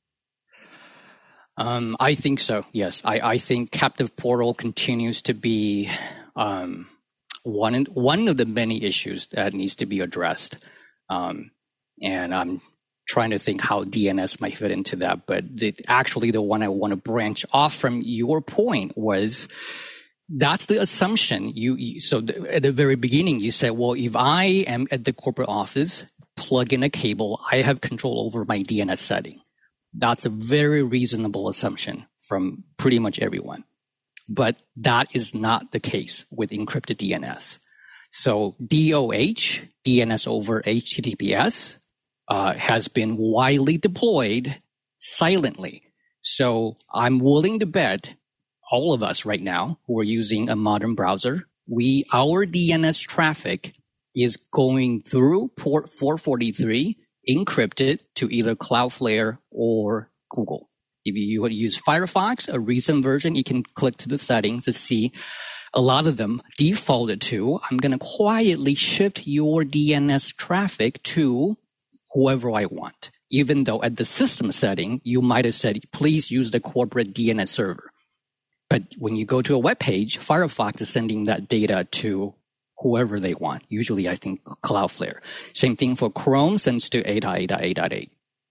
Speaker 6: Um, I think so, yes. I, I think captive portal continues to be um, one, one of the many issues that needs to be addressed. Um, and I'm trying to think how D N S might fit into that. But the, actually, the one I want to branch off from your point was that's the assumption. You, you so the, at the very beginning, you said, well, if I am at the corporate office, plug in a cable, I have control over my D N S setting. That's a very reasonable assumption from pretty much everyone. But that is not the case with encrypted D N S. So D O H, D N S over H T T P S, uh, has been widely deployed silently. So I'm willing to bet all of us right now who are using a modern browser, we our D N S traffic is going through port four forty-three encrypted to either Cloudflare or Google. If you use Firefox, a recent version, you can click to the settings to see a lot of them defaulted to, I'm going to quietly shift your D N S traffic to whoever I want, even though at the system setting, you might have said, please use the corporate D N S server. But when you go to a web page, Firefox is sending that data to whoever they want. Usually, I think Cloudflare. Same thing for Chrome, sends to eight dot eight dot eight dot eight.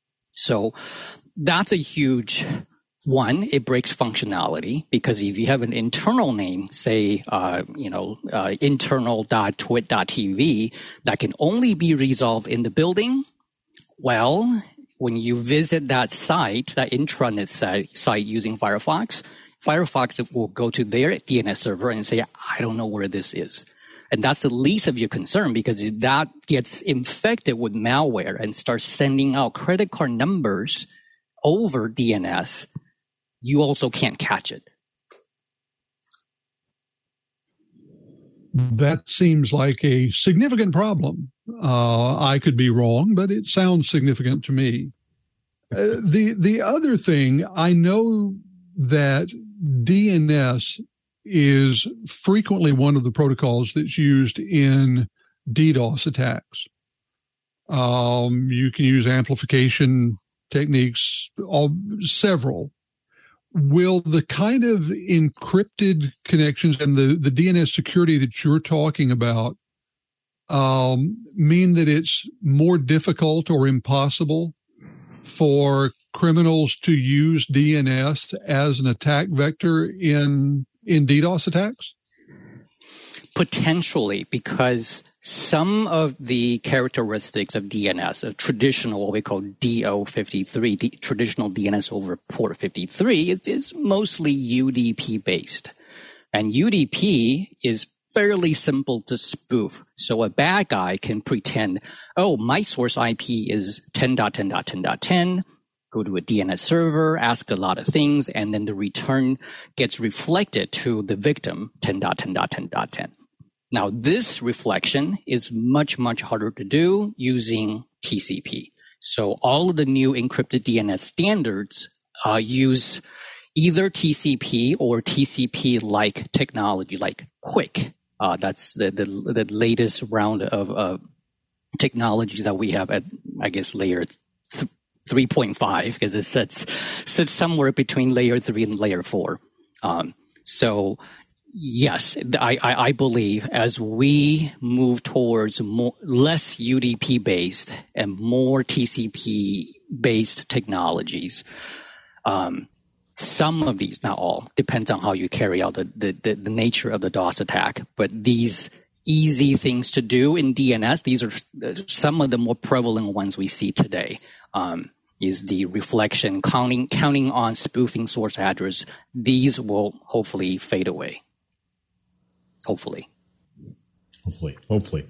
Speaker 6: So that's a huge one. It breaks functionality because if you have an internal name, say, uh, you know, uh, internal dot twit dot t v, that can only be resolved in the building. Well, when you visit that site, that intranet site, site using Firefox, Firefox will go to their D N S server and say, I don't know where this is. And that's the least of your concern, because if that gets infected with malware and starts sending out credit card numbers over D N S, you also can't catch it.
Speaker 5: That seems like a significant problem. Uh, I could be wrong, but it sounds significant to me. Uh, the the other thing, I know that D N S is frequently one of the protocols that's used in DDoS attacks. Um, you can use amplification techniques, all several. Will the kind of encrypted connections and the, the D N S security that you're talking about um, mean that it's more difficult or impossible for criminals to use D N S as an attack vector in in DDoS attacks?
Speaker 6: Potentially, because some of the characteristics of D N S, of traditional, what we call D O fifty-three, the traditional D N S over port fifty-three, is, is mostly U D P based. And U D P is fairly simple to spoof. So a bad guy can pretend, oh, my source I P is ten dot ten dot ten dot ten, go to a D N S server, ask a lot of things, and then the return gets reflected to the victim, ten dot ten dot ten dot ten. Now, this reflection is much, much harder to do using T C P. So all of the new encrypted D N S standards uh, use either T C P or T C P-like technology, like QUIC. Uh, that's the, the the latest round of uh, technologies that we have at, I guess, layer th- three point five, because it sits sits somewhere between layer three and layer four. Um, so. Yes, I, I, I believe as we move towards more, less U D P based and more T C P based technologies, um, some of these, not all, depends on how you carry out the, the, the, the nature of the DOS attack. But these easy things to do in D N S, these are some of the more prevalent ones we see today. Um, is the reflection, counting, counting on spoofing source address. These will hopefully fade away. Hopefully.
Speaker 1: Hopefully, hopefully.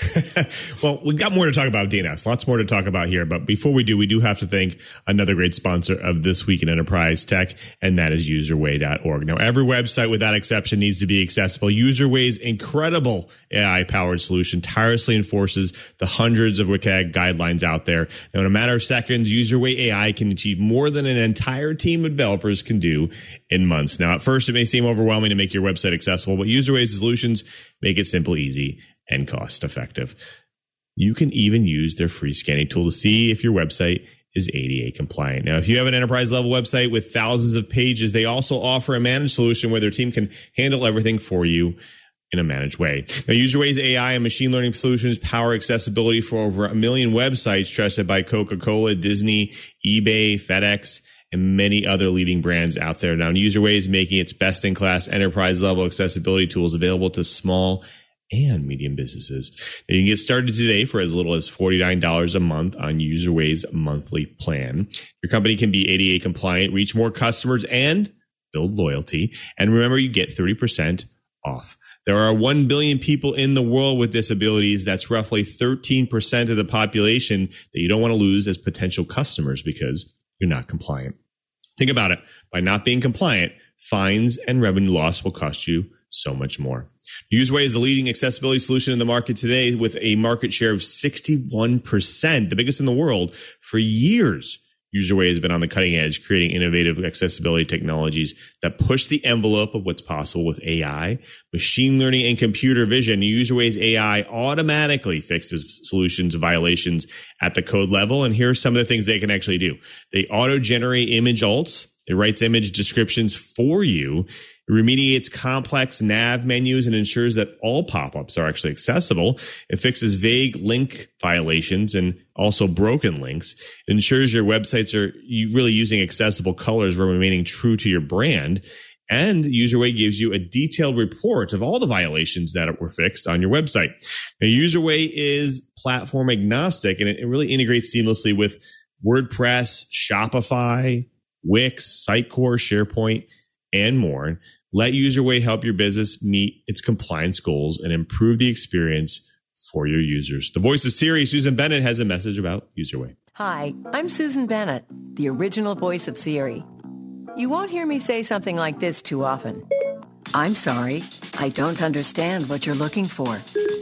Speaker 1: Well, we've got more to talk about D N S. Lots more to talk about here. But before we do, we do have to thank another great sponsor of This Week in Enterprise Tech, and that is userway dot org. Now, every website without exception needs to be accessible. Userway's incredible A I-powered solution tirelessly enforces the hundreds of W C A G guidelines out there. Now, in a matter of seconds, Userway A I can achieve more than an entire team of developers can do in months. Now, at first, it may seem overwhelming to make your website accessible, but Userway's solutions make it simple, easy, and cost effective. You can even use their free scanning tool to see if your website is A D A compliant. Now, if you have an enterprise level website with thousands of pages, they also offer a managed solution where their team can handle everything for you in a managed way. Now, Userway's A I and machine learning solutions power accessibility for over a million websites trusted by Coca-Cola, Disney, eBay, FedEx, and many other leading brands out there. Now, Userway is making its best-in-class enterprise-level accessibility tools available to small and medium businesses. Now, you can get started today for as little as forty-nine dollars a month on Userway's monthly plan. Your company can be A D A compliant, reach more customers, and build loyalty. And remember, you get thirty percent off. There are one billion people in the world with disabilities. That's roughly thirteen percent of the population that you don't want to lose as potential customers because you're not compliant. Think about it. By not being compliant, fines and revenue loss will cost you so much more. Userway is the leading accessibility solution in the market today with a market share of sixty-one percent, the biggest in the world. For years, Userway has been on the cutting edge, creating innovative accessibility technologies that push the envelope of what's possible with A I, machine learning, and computer vision. Userway's A I automatically fixes solutions violations at the code level. And here are some of the things they can actually do. They auto-generate image alts. It writes image descriptions for you. It remediates complex nav menus and ensures that all pop-ups are actually accessible. It fixes vague link violations and also broken links. It ensures your websites are really using accessible colors while remaining true to your brand. And Userway gives you a detailed report of all the violations that were fixed on your website. Now, Userway is platform agnostic, and it really integrates seamlessly with WordPress, Shopify, Wix, Sitecore, SharePoint, and more. Let Userway help your business meet its compliance goals and improve the experience for your users. The voice of Siri, Susan Bennett, has a message about Userway.
Speaker 7: Hi, I'm Susan Bennett, the original voice of Siri. You won't hear me say something like this too often. I'm sorry, I don't understand what you're looking for.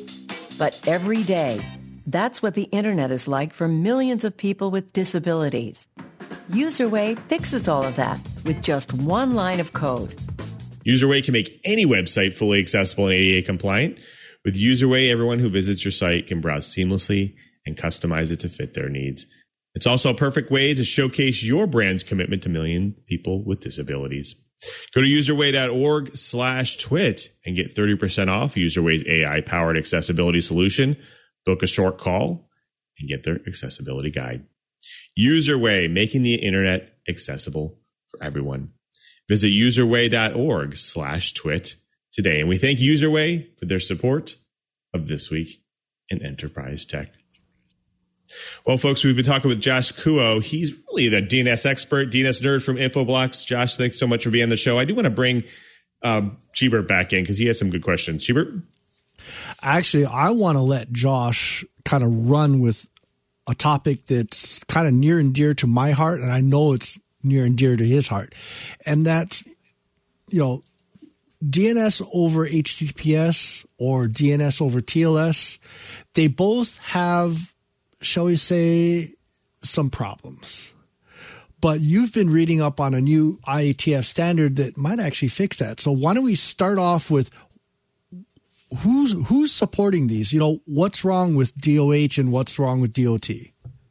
Speaker 7: But every day, that's what the internet is like for millions of people with disabilities. Userway fixes all of that with just one line of code.
Speaker 1: Userway can make any website fully accessible and A D A compliant. With Userway, everyone who visits your site can browse seamlessly and customize it to fit their needs. It's also a perfect way to showcase your brand's commitment to million people with disabilities. Go to userway.org slash twit and get thirty percent off Userway's A I-powered accessibility solution. Book a short call and get their accessibility guide. Userway, making the internet accessible for everyone. Visit userway.org slash twit today. And we thank Userway for their support of This Week in Enterprise Tech. Well, folks, we've been talking with Josh Kuo. He's really the D N S expert, D N S nerd from Infoblox. Josh, thanks so much for being on the show. I do want to bring um, Cheebert back in because he has some good questions. Cheebert?
Speaker 4: Actually, I want to let Josh kind of run with a topic that's kind of near and dear to my heart, and I know it's near and dear to his heart. And that's, you know, D N S over H T T P S or D N S over T L S. They both have, shall we say, some problems. But you've been reading up on a new I A T F standard that might actually fix that. So why don't we start off with who's who's supporting these? You know, what's wrong with D O H and what's wrong with D O T?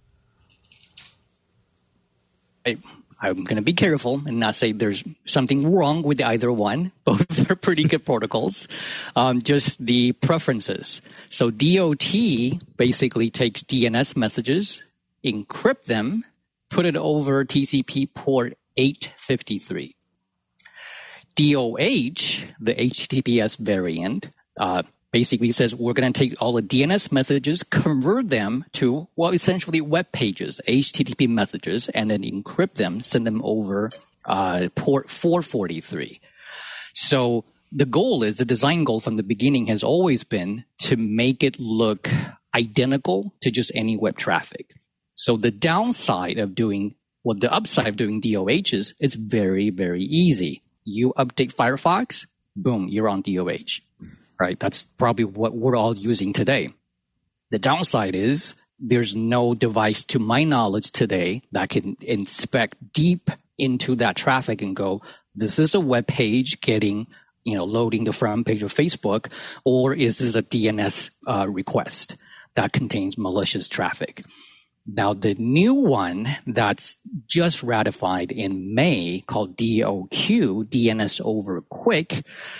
Speaker 6: I, I'm going to be careful and not say there's something wrong with either one. Both are pretty good protocols. Um, just the preferences. So D O T basically takes D N S messages, encrypt them, put it over T C P port eight fifty-three. D O H, the H T T P S variant, uh, basically says we're going to take all the D N S messages, convert them to, well, essentially web pages, H T T P messages, and then encrypt them, send them over uh, port four forty-three. So the goal is, the design goal from the beginning has always been to make it look identical to just any web traffic. So the downside of doing, well, the upside of doing D O H is it's very, very easy. You update Firefox, boom, you're on D O H. Right? That's probably what we're all using today. The downside is there's no device, to my knowledge today, that can inspect deep into that traffic and go, this is a web page getting, you know, loading the front page of Facebook, or is this a D N S uh, request that contains malicious traffic? Now, the new one that's just ratified in May, called D O Q, D N S over Quick,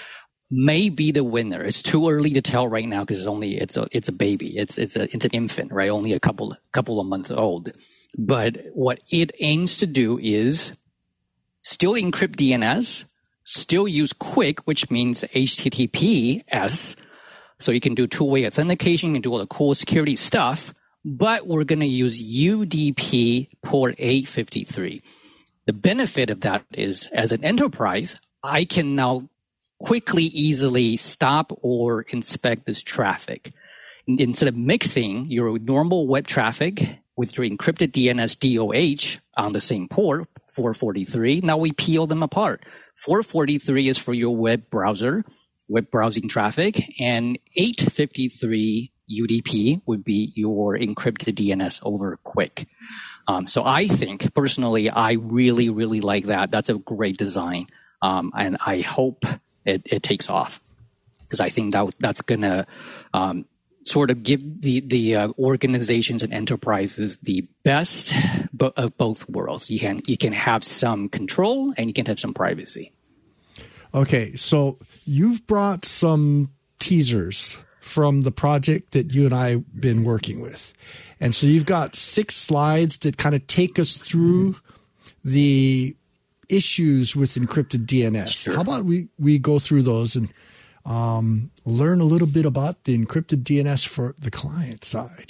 Speaker 6: may be the winner. It's too early to tell right now because it's only it's a it's a baby. It's it's a it's an infant, right? Only a couple couple of months old. But what it aims to do is still encrypt D N S, still use Quick, which means H T T P S, so you can do two-way authentication and do all the cool security stuff. But we're going to use U D P port eight fifty-three. The benefit of that is, as an enterprise, I can now quickly, easily stop or inspect this traffic. Instead of mixing your normal web traffic with your encrypted D N S D O H on the same port, four forty-three, now we peel them apart. four forty-three is for your web browser, web browsing traffic, and eight fifty-three U D P would be your encrypted D N S over Quick. Um, so I think, personally, I really, really like that. That's a great design. Um, and I hope It, it takes off, because I think that that's going to um, sort of give the the uh, organizations and enterprises the best bo- of both worlds. You can you can have some control and you can have some privacy.
Speaker 4: Okay, so you've brought some teasers from the project that you and I have been working with, and so you've got six slides that kind of take us through the issues with encrypted D N S. Sure. How about we, we go through those and um, learn a little bit about the encrypted D N S for the client side?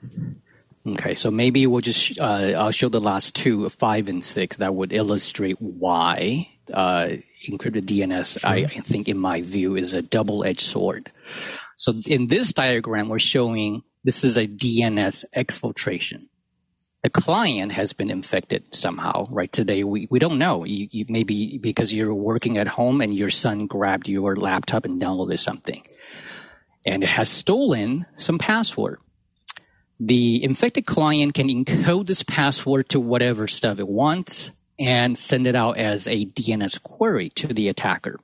Speaker 6: Okay, so maybe we'll just uh, I'll show the last two, five and six, that would illustrate why uh, encrypted D N S, sure. I, I think, in my view, is a double-edged sword. So in this diagram, we're showing this is a D N S exfiltration. The client has been infected somehow, right? Today, we, we don't know. You, you, maybe because you're working at home and your son grabbed your laptop and downloaded something, and it has stolen some password. The infected client can encode this password to whatever stuff it wants and send it out as a D N S query to the attacker.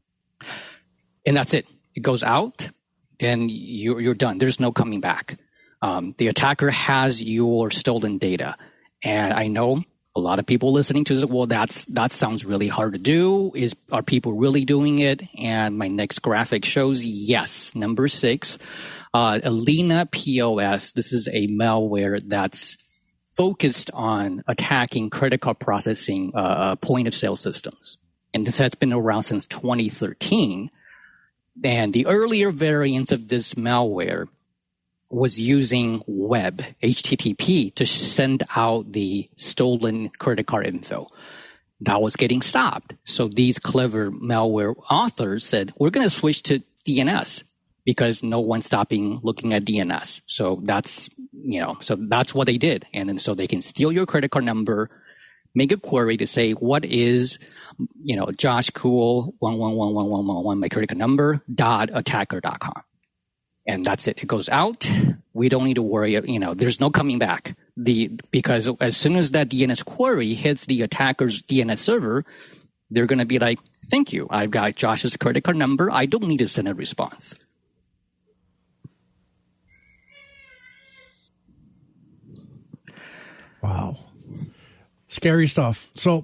Speaker 6: And that's it. It goes out and you're, you're done. There's no coming back. Um, the attacker has your stolen data. And I know A lot of people listening to this, well, that's that sounds really hard to do. Is are people really doing it? And my next graphic shows yes. Number six, uh, Alina P O S. This is a malware that's focused on attacking credit card processing uh, point of sale systems, and this has been around since twenty thirteen. And the earlier variants of this malware was using web, H T T P, to send out the stolen credit card info. That was getting stopped. So these clever malware authors said, we're going to switch to D N S because no one's stopping looking at D N S. So that's, you know, so that's what they did. And then so they can steal your credit card number, make a query to say, what is, you know, Josh Cool one one one one one one one, my credit card number, dot attacker dot com. And that's it. It goes out. We don't need to worry. You know, there's no coming back. The because as soon as that D N S query hits the attacker's D N S server, they're going to be like, "Thank you. I've got Josh's credit card number. I don't need to send a response."
Speaker 4: Wow, scary stuff. So,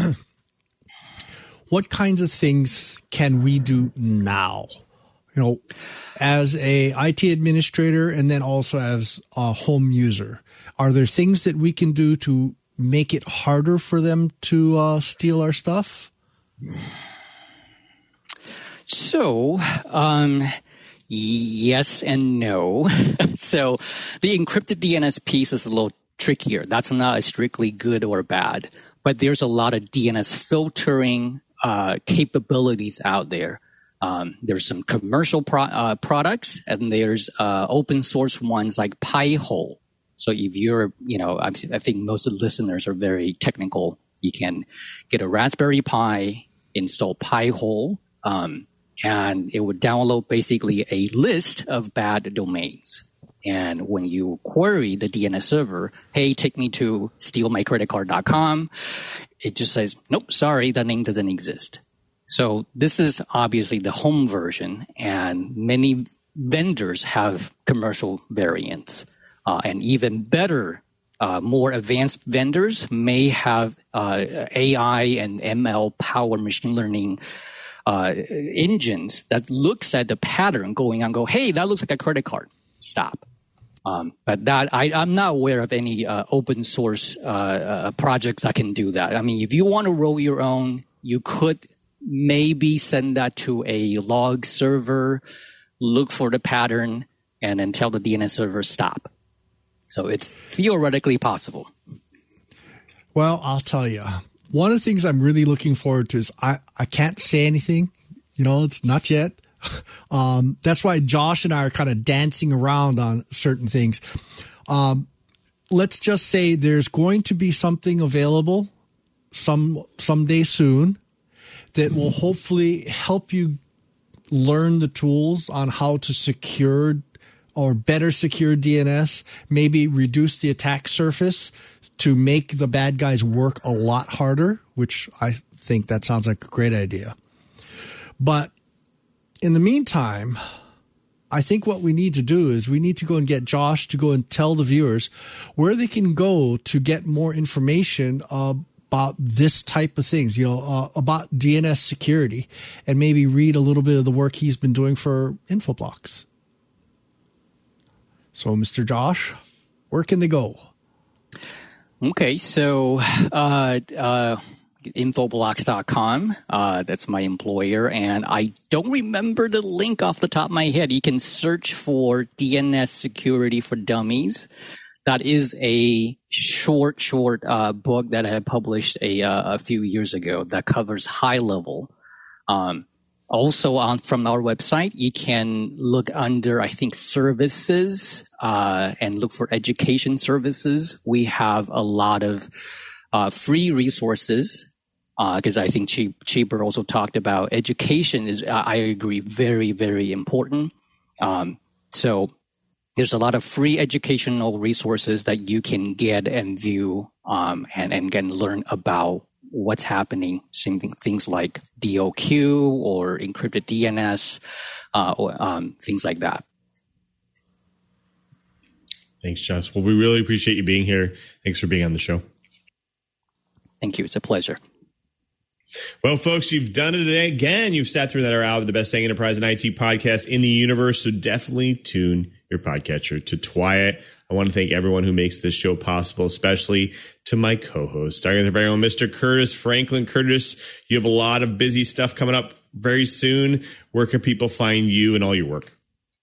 Speaker 4: what kinds of things can we do now? You know, as a I T administrator and then also as a home user, are there things that we can do to make it harder for them to uh, steal our stuff?
Speaker 6: So, um, yes and no. So the encrypted D N S piece is a little trickier. That's not a strictly good or bad, but there's a lot of D N S filtering uh, capabilities out there. Um, there's some commercial pro- uh, products, and there's uh, open source ones like Pi-hole. So if you're, you know, I, I think most of the listeners are very technical. You can get a Raspberry Pi, install Pi-hole, um, and it would download basically a list of bad domains. And when you query the D N S server, hey, take me to steal my credit card dot com, it just says, nope, sorry, that name doesn't exist. So this is obviously the home version, and many vendors have commercial variants. Uh, and even better, uh, more advanced vendors may have uh, A I and M L power machine learning uh, engines that looks at the pattern going on, go, hey, that looks like a credit card. Stop. Um, but that I, I'm not aware of any uh, open source uh, uh, projects that can do that. I mean, if you want to roll your own, you could maybe send that to a log server, look for the pattern, and then tell the D N S server stop. So it's theoretically possible.
Speaker 4: Well, I'll tell you, one of the things I'm really looking forward to is I, I can't say anything. You know, it's not yet. Um, that's why Josh and I are kind of dancing around on certain things. Um, let's just say there's going to be something available some someday soon that will hopefully help you learn the tools on how to secure or better secure D N S, maybe reduce the attack surface to make the bad guys work a lot harder, which I think that sounds like a great idea. But in the meantime, I think what we need to do is we need to go and get Josh to go and tell the viewers where they can go to get more information uh, about this type of things, you know, uh, about D N S security, and maybe read a little bit of the work he's been doing for Infoblox. So, Mister Josh, where can they go?
Speaker 6: Okay, so uh, uh, infoblox dot com, uh, that's my employer, and I don't remember the link off the top of my head. You can search for D N S Security for Dummies. That is a short, short uh, book that I had published a, uh, a few years ago that covers high level. Um, also, on from our website, you can look under, I think, services uh, and look for education services. We have a lot of uh, free resources because uh, I think Ch- Cheaper also talked about education is, I agree, very, very important. Um, so there's a lot of free educational resources that you can get and view um, and, and can learn about what's happening, things like D O Q or encrypted D N S, uh, or um, things like that.
Speaker 1: Thanks, Josh. Well, we really appreciate you being here. Thanks for being on the show.
Speaker 6: Thank you. It's a pleasure.
Speaker 1: Well, folks, you've done it today. Again, you've sat through another hour of the best dang enterprise and I T podcast in the universe. So definitely tune your podcatcher to Twiat. I want to thank everyone who makes this show possible, especially to my co-host, starting with our very own Mister Curtis Franklin. Curtis, you have a lot of busy stuff coming up very soon. Where can people find you and all your work?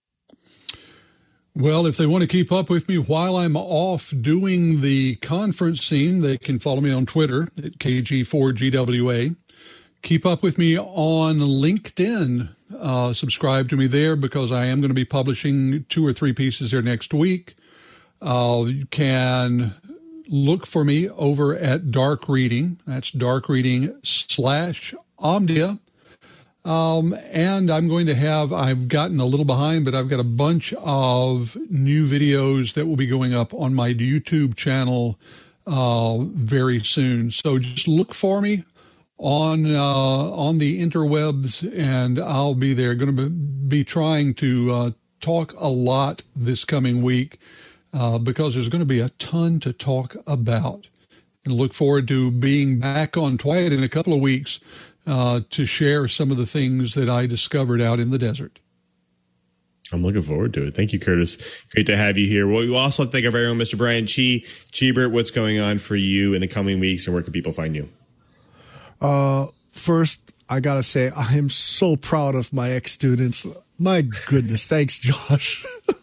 Speaker 5: Well, if they want to keep up with me while I'm off doing the conference scene, they can follow me on Twitter at K G four G W A. Keep up with me on LinkedIn. Uh, subscribe to me there because I am going to be publishing two or three pieces there next week. Uh, you can look for me over at Dark Reading. That's Dark Reading slash Omdia. Um, and I'm going to have, I've gotten a little behind, but I've got a bunch of new videos that will be going up on my YouTube channel uh, very soon. So just look for me on uh, on the interwebs, and I'll be there. Going to be trying to uh, talk a lot this coming week uh, because there's going to be a ton to talk about. And look forward to being back on Twiat in a couple of weeks uh, to share some of the things that I discovered out in the desert.
Speaker 1: I'm looking forward to it. Thank you, Curtis. Great to have you here. Well, we also have to thank our very own Mister Brian Chi. Chibert, what's going on for you in the coming weeks, and where can people find you?
Speaker 4: Uh, first, I got to say, I am so proud of my ex-students. My goodness. Thanks, Josh.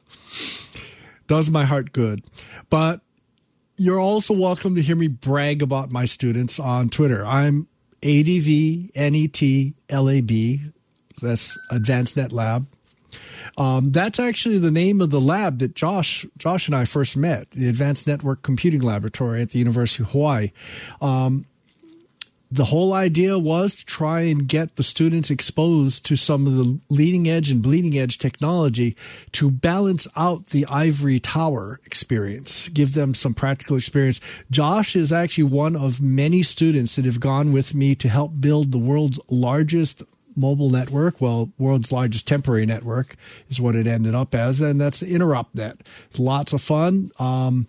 Speaker 4: Does my heart good. But you're also welcome to hear me brag about my students on Twitter. I'm A D V N E T L A B. That's Advanced Net Lab. Um, that's actually the name of the lab that Josh Josh and I first met, the Advanced Network Computing Laboratory at the University of Hawaii. Um, The whole idea was to try and get the students exposed to some of the leading edge and bleeding edge technology to balance out the ivory tower experience, give them some practical experience. Josh is actually one of many students that have gone with me to help build the world's largest mobile network. Well, world's largest temporary network is what it ended up as, and that's the InterruptNet. It's lots of fun. Um,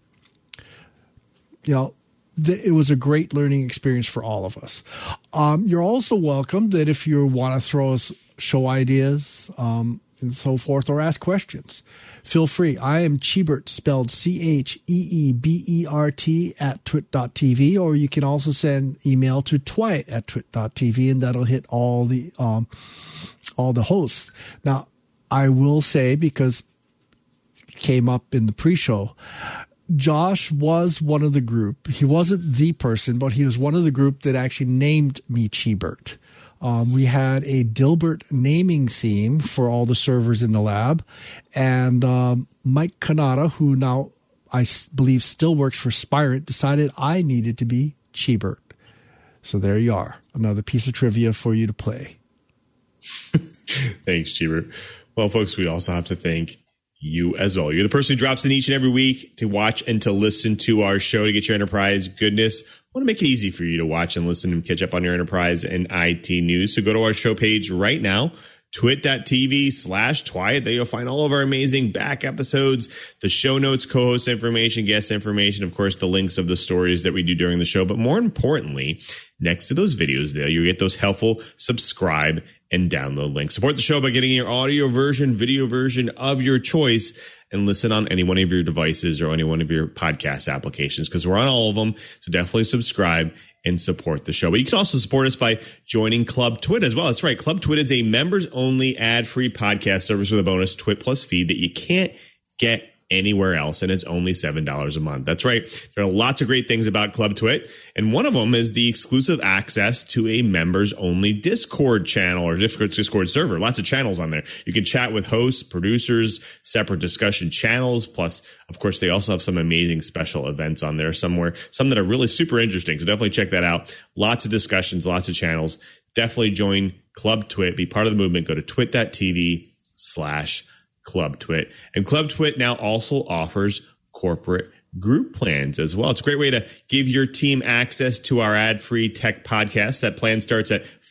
Speaker 4: you know, it was a great learning experience for all of us. Um, you're also welcome that if you want to throw us show ideas um, and so forth, or ask questions, feel free. I am Chibert, spelled C H E E B E R T at twit dot t v, or you can also send email to twiat at twit dot t v, and that'll hit all the um, all the hosts. Now, I will say, because it came up in the pre-show, Josh was one of the group. He wasn't the person, but he was one of the group that actually named me Chibert. Um, we had a Dilbert naming theme for all the servers in the lab. And um, Mike Kanata, who now I s- believe still works for Spirent, decided I needed to be Chibert. So there you are. Another piece of trivia for you to play.
Speaker 1: Thanks, Chibert. Well, folks, we also have to thank you as well. You're the person who drops in each and every week to watch and to listen to our show to get your enterprise goodness. I want to make it easy for you to watch and listen and catch up on your enterprise and I T news. So go to our show page right now, twit dot t v slash Twiat. There you'll find all of our amazing back episodes, the show notes, co-host information, guest information, of course, the links of the stories that we do during the show. But more importantly, next to those videos there, you'll get those helpful subscribe and download links. Support the show by getting your audio version, video version of your choice, and listen on any one of your devices or any one of your podcast applications, because we're on all of them. So definitely subscribe and support the show. But you can also support us by joining Club Twit as well. That's right. Club Twit is a members-only ad-free podcast service with a bonus Twit Plus feed that you can't get anywhere else, and it's only seven dollars a month. That's right. There are lots of great things about Club Twit, and one of them is the exclusive access to a members-only Discord channel or Discord server. Lots of channels on there. You can chat with hosts, producers, separate discussion channels, plus, of course, they also have some amazing special events on there somewhere, some that are really super interesting, so definitely check that out. Lots of discussions, lots of channels. Definitely join Club Twit, be part of the movement. Go to twit dot t v slash Club Twit. And Club Twit now also offers corporate group plans as well. It's a great way to give your team access to our ad-free tech podcast. That plan starts at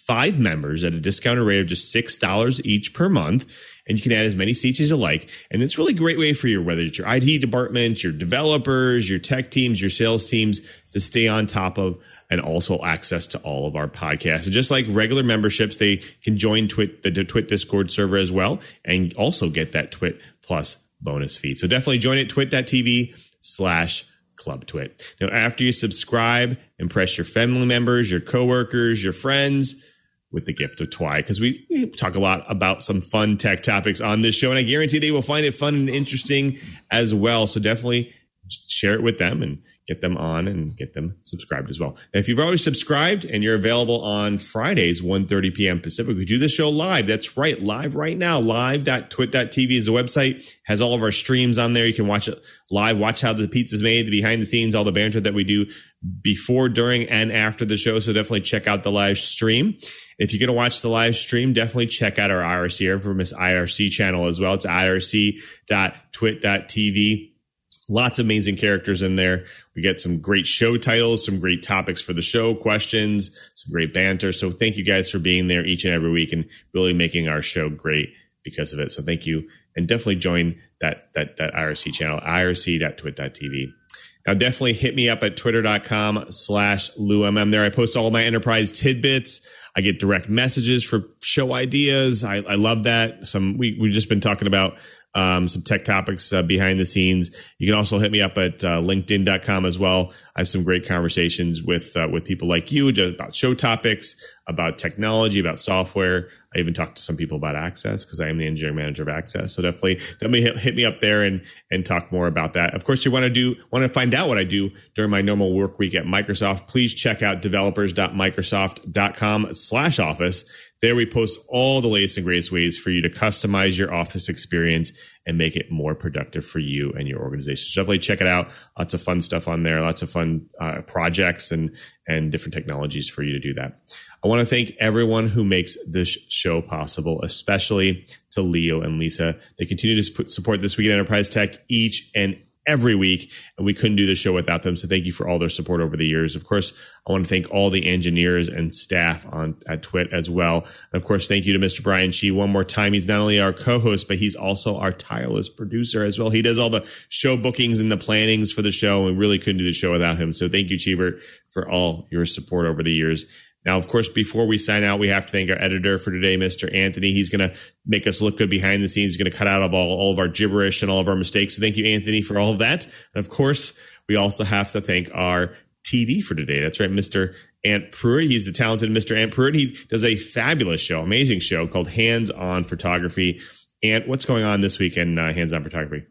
Speaker 1: five members at a discounted rate of just six dollars each per month. And you can add as many seats as you like. And it's really a great way for your, whether it's your I T department, your developers, your tech teams, your sales teams, to stay on top of, and also access to all of our podcasts. And just like regular memberships, they can join Twit, the Twit Discord server as well, and also get that Twit Plus bonus feed. So definitely join it, twit.tv slash Club Twit. Now, after you subscribe, impress your family members, your coworkers, your friends with the gift of Twi, because we, we talk a lot about some fun tech topics on this show, and I guarantee they will find it fun and interesting as well. So definitely share it with them and get them on and get them subscribed as well. And if you've already subscribed and you're available on Fridays, one thirty p.m. Pacific, we do the show live. That's right, live right now. live dot twit dot t v is the website. Has all of our streams on there. You can watch it live, watch how the pizza's made, the behind the scenes, all the banter that we do before, during, and after the show. So definitely check out the live stream. If you're going to watch the live stream, definitely check out our I R C, our infamous I R C channel as well. It's I R C dot twit dot t v. Lots of amazing characters in there. We get some great show titles, some great topics for the show, questions, some great banter. So thank you guys for being there each and every week and really making our show great because of it. So thank you. And definitely join that that that I R C channel, I R C dot twit dot t v. Now, definitely hit me up at twitter.com slash LouMM. There I post all my enterprise tidbits. I get direct messages for show ideas. I, I love that. Some we, we've just been talking about um, some tech topics uh, behind the scenes. You can also hit me up at uh, linkedin dot com as well. I have some great conversations with uh, with people like you about show topics, about technology, about software. I even talked to some people about Access because I am the engineering manager of Access. So definitely, definitely hit, hit me up there and and talk more about that. Of course, you want to do want to find out what I do during my normal work week at Microsoft. Please check out developers dot microsoft dot com slash office. There we post all the latest and greatest ways for you to customize your Office experience and make it more productive for you and your organization. So definitely check it out. Lots of fun stuff on there. Lots of fun uh, projects and and different technologies for you to do that. I want to thank everyone who makes this show possible, especially to Leo and Lisa. They continue to support This Week in Enterprise Tech each and every week, and we couldn't do the show without them. So thank you for all their support over the years. Of course, I want to thank all the engineers and staff on at Twit as well. And of course, thank you to Mister Brian Shee one more time. He's not only our co-host, but he's also our tireless producer as well. He does all the show bookings and the plannings for the show. And we really couldn't do the show without him. So thank you, Cheever, for all your support over the years. Now, of course, before we sign out, we have to thank our editor for today, Mister Anthony. He's going to make us look good behind the scenes. He's going to cut out of all, all of our gibberish and all of our mistakes. So thank you, Anthony, for all of that. And of course, we also have to thank our T D for today. That's right, Mister Ant Pruitt. He's the talented Mister Ant Pruitt. He does a fabulous show, amazing show called Hands On Photography. Ant, what's going on this week in uh, Hands On Photography?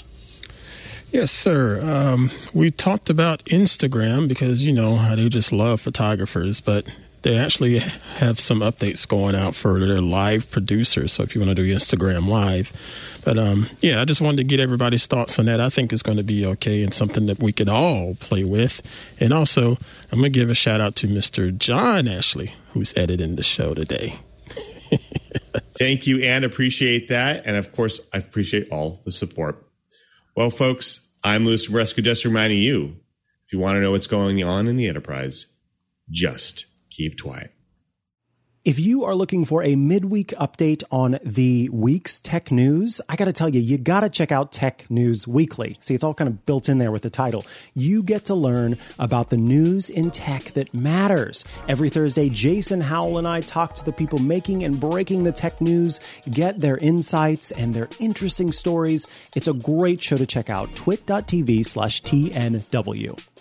Speaker 8: Yes, sir. Um, we talked about Instagram because, you know, how they just love photographers, but they actually have some updates going out for their live producers. So if you want to do Instagram Live. But, um, yeah, I just wanted to get everybody's thoughts on that. I think it's going to be okay and something that we could all play with. And also, I'm going to give a shout out to Mister John Ashley, who's editing the show today.
Speaker 1: Thank you, Ann. Appreciate that. And, of course, I appreciate all the support. Well, folks, I'm Louis Bresco, just reminding you, if you want to know what's going on in the enterprise, just keep quiet.
Speaker 9: If you are looking for a midweek update on the week's tech news, I got to tell you, you got to check out Tech News Weekly. See, it's all kind of built in there with the title. You get to learn about the news in tech that matters. Every Thursday, Jason Howell and I talk to the people making and breaking the tech news, get their insights and their interesting stories. It's a great show to check out. twit.tv slash TNW.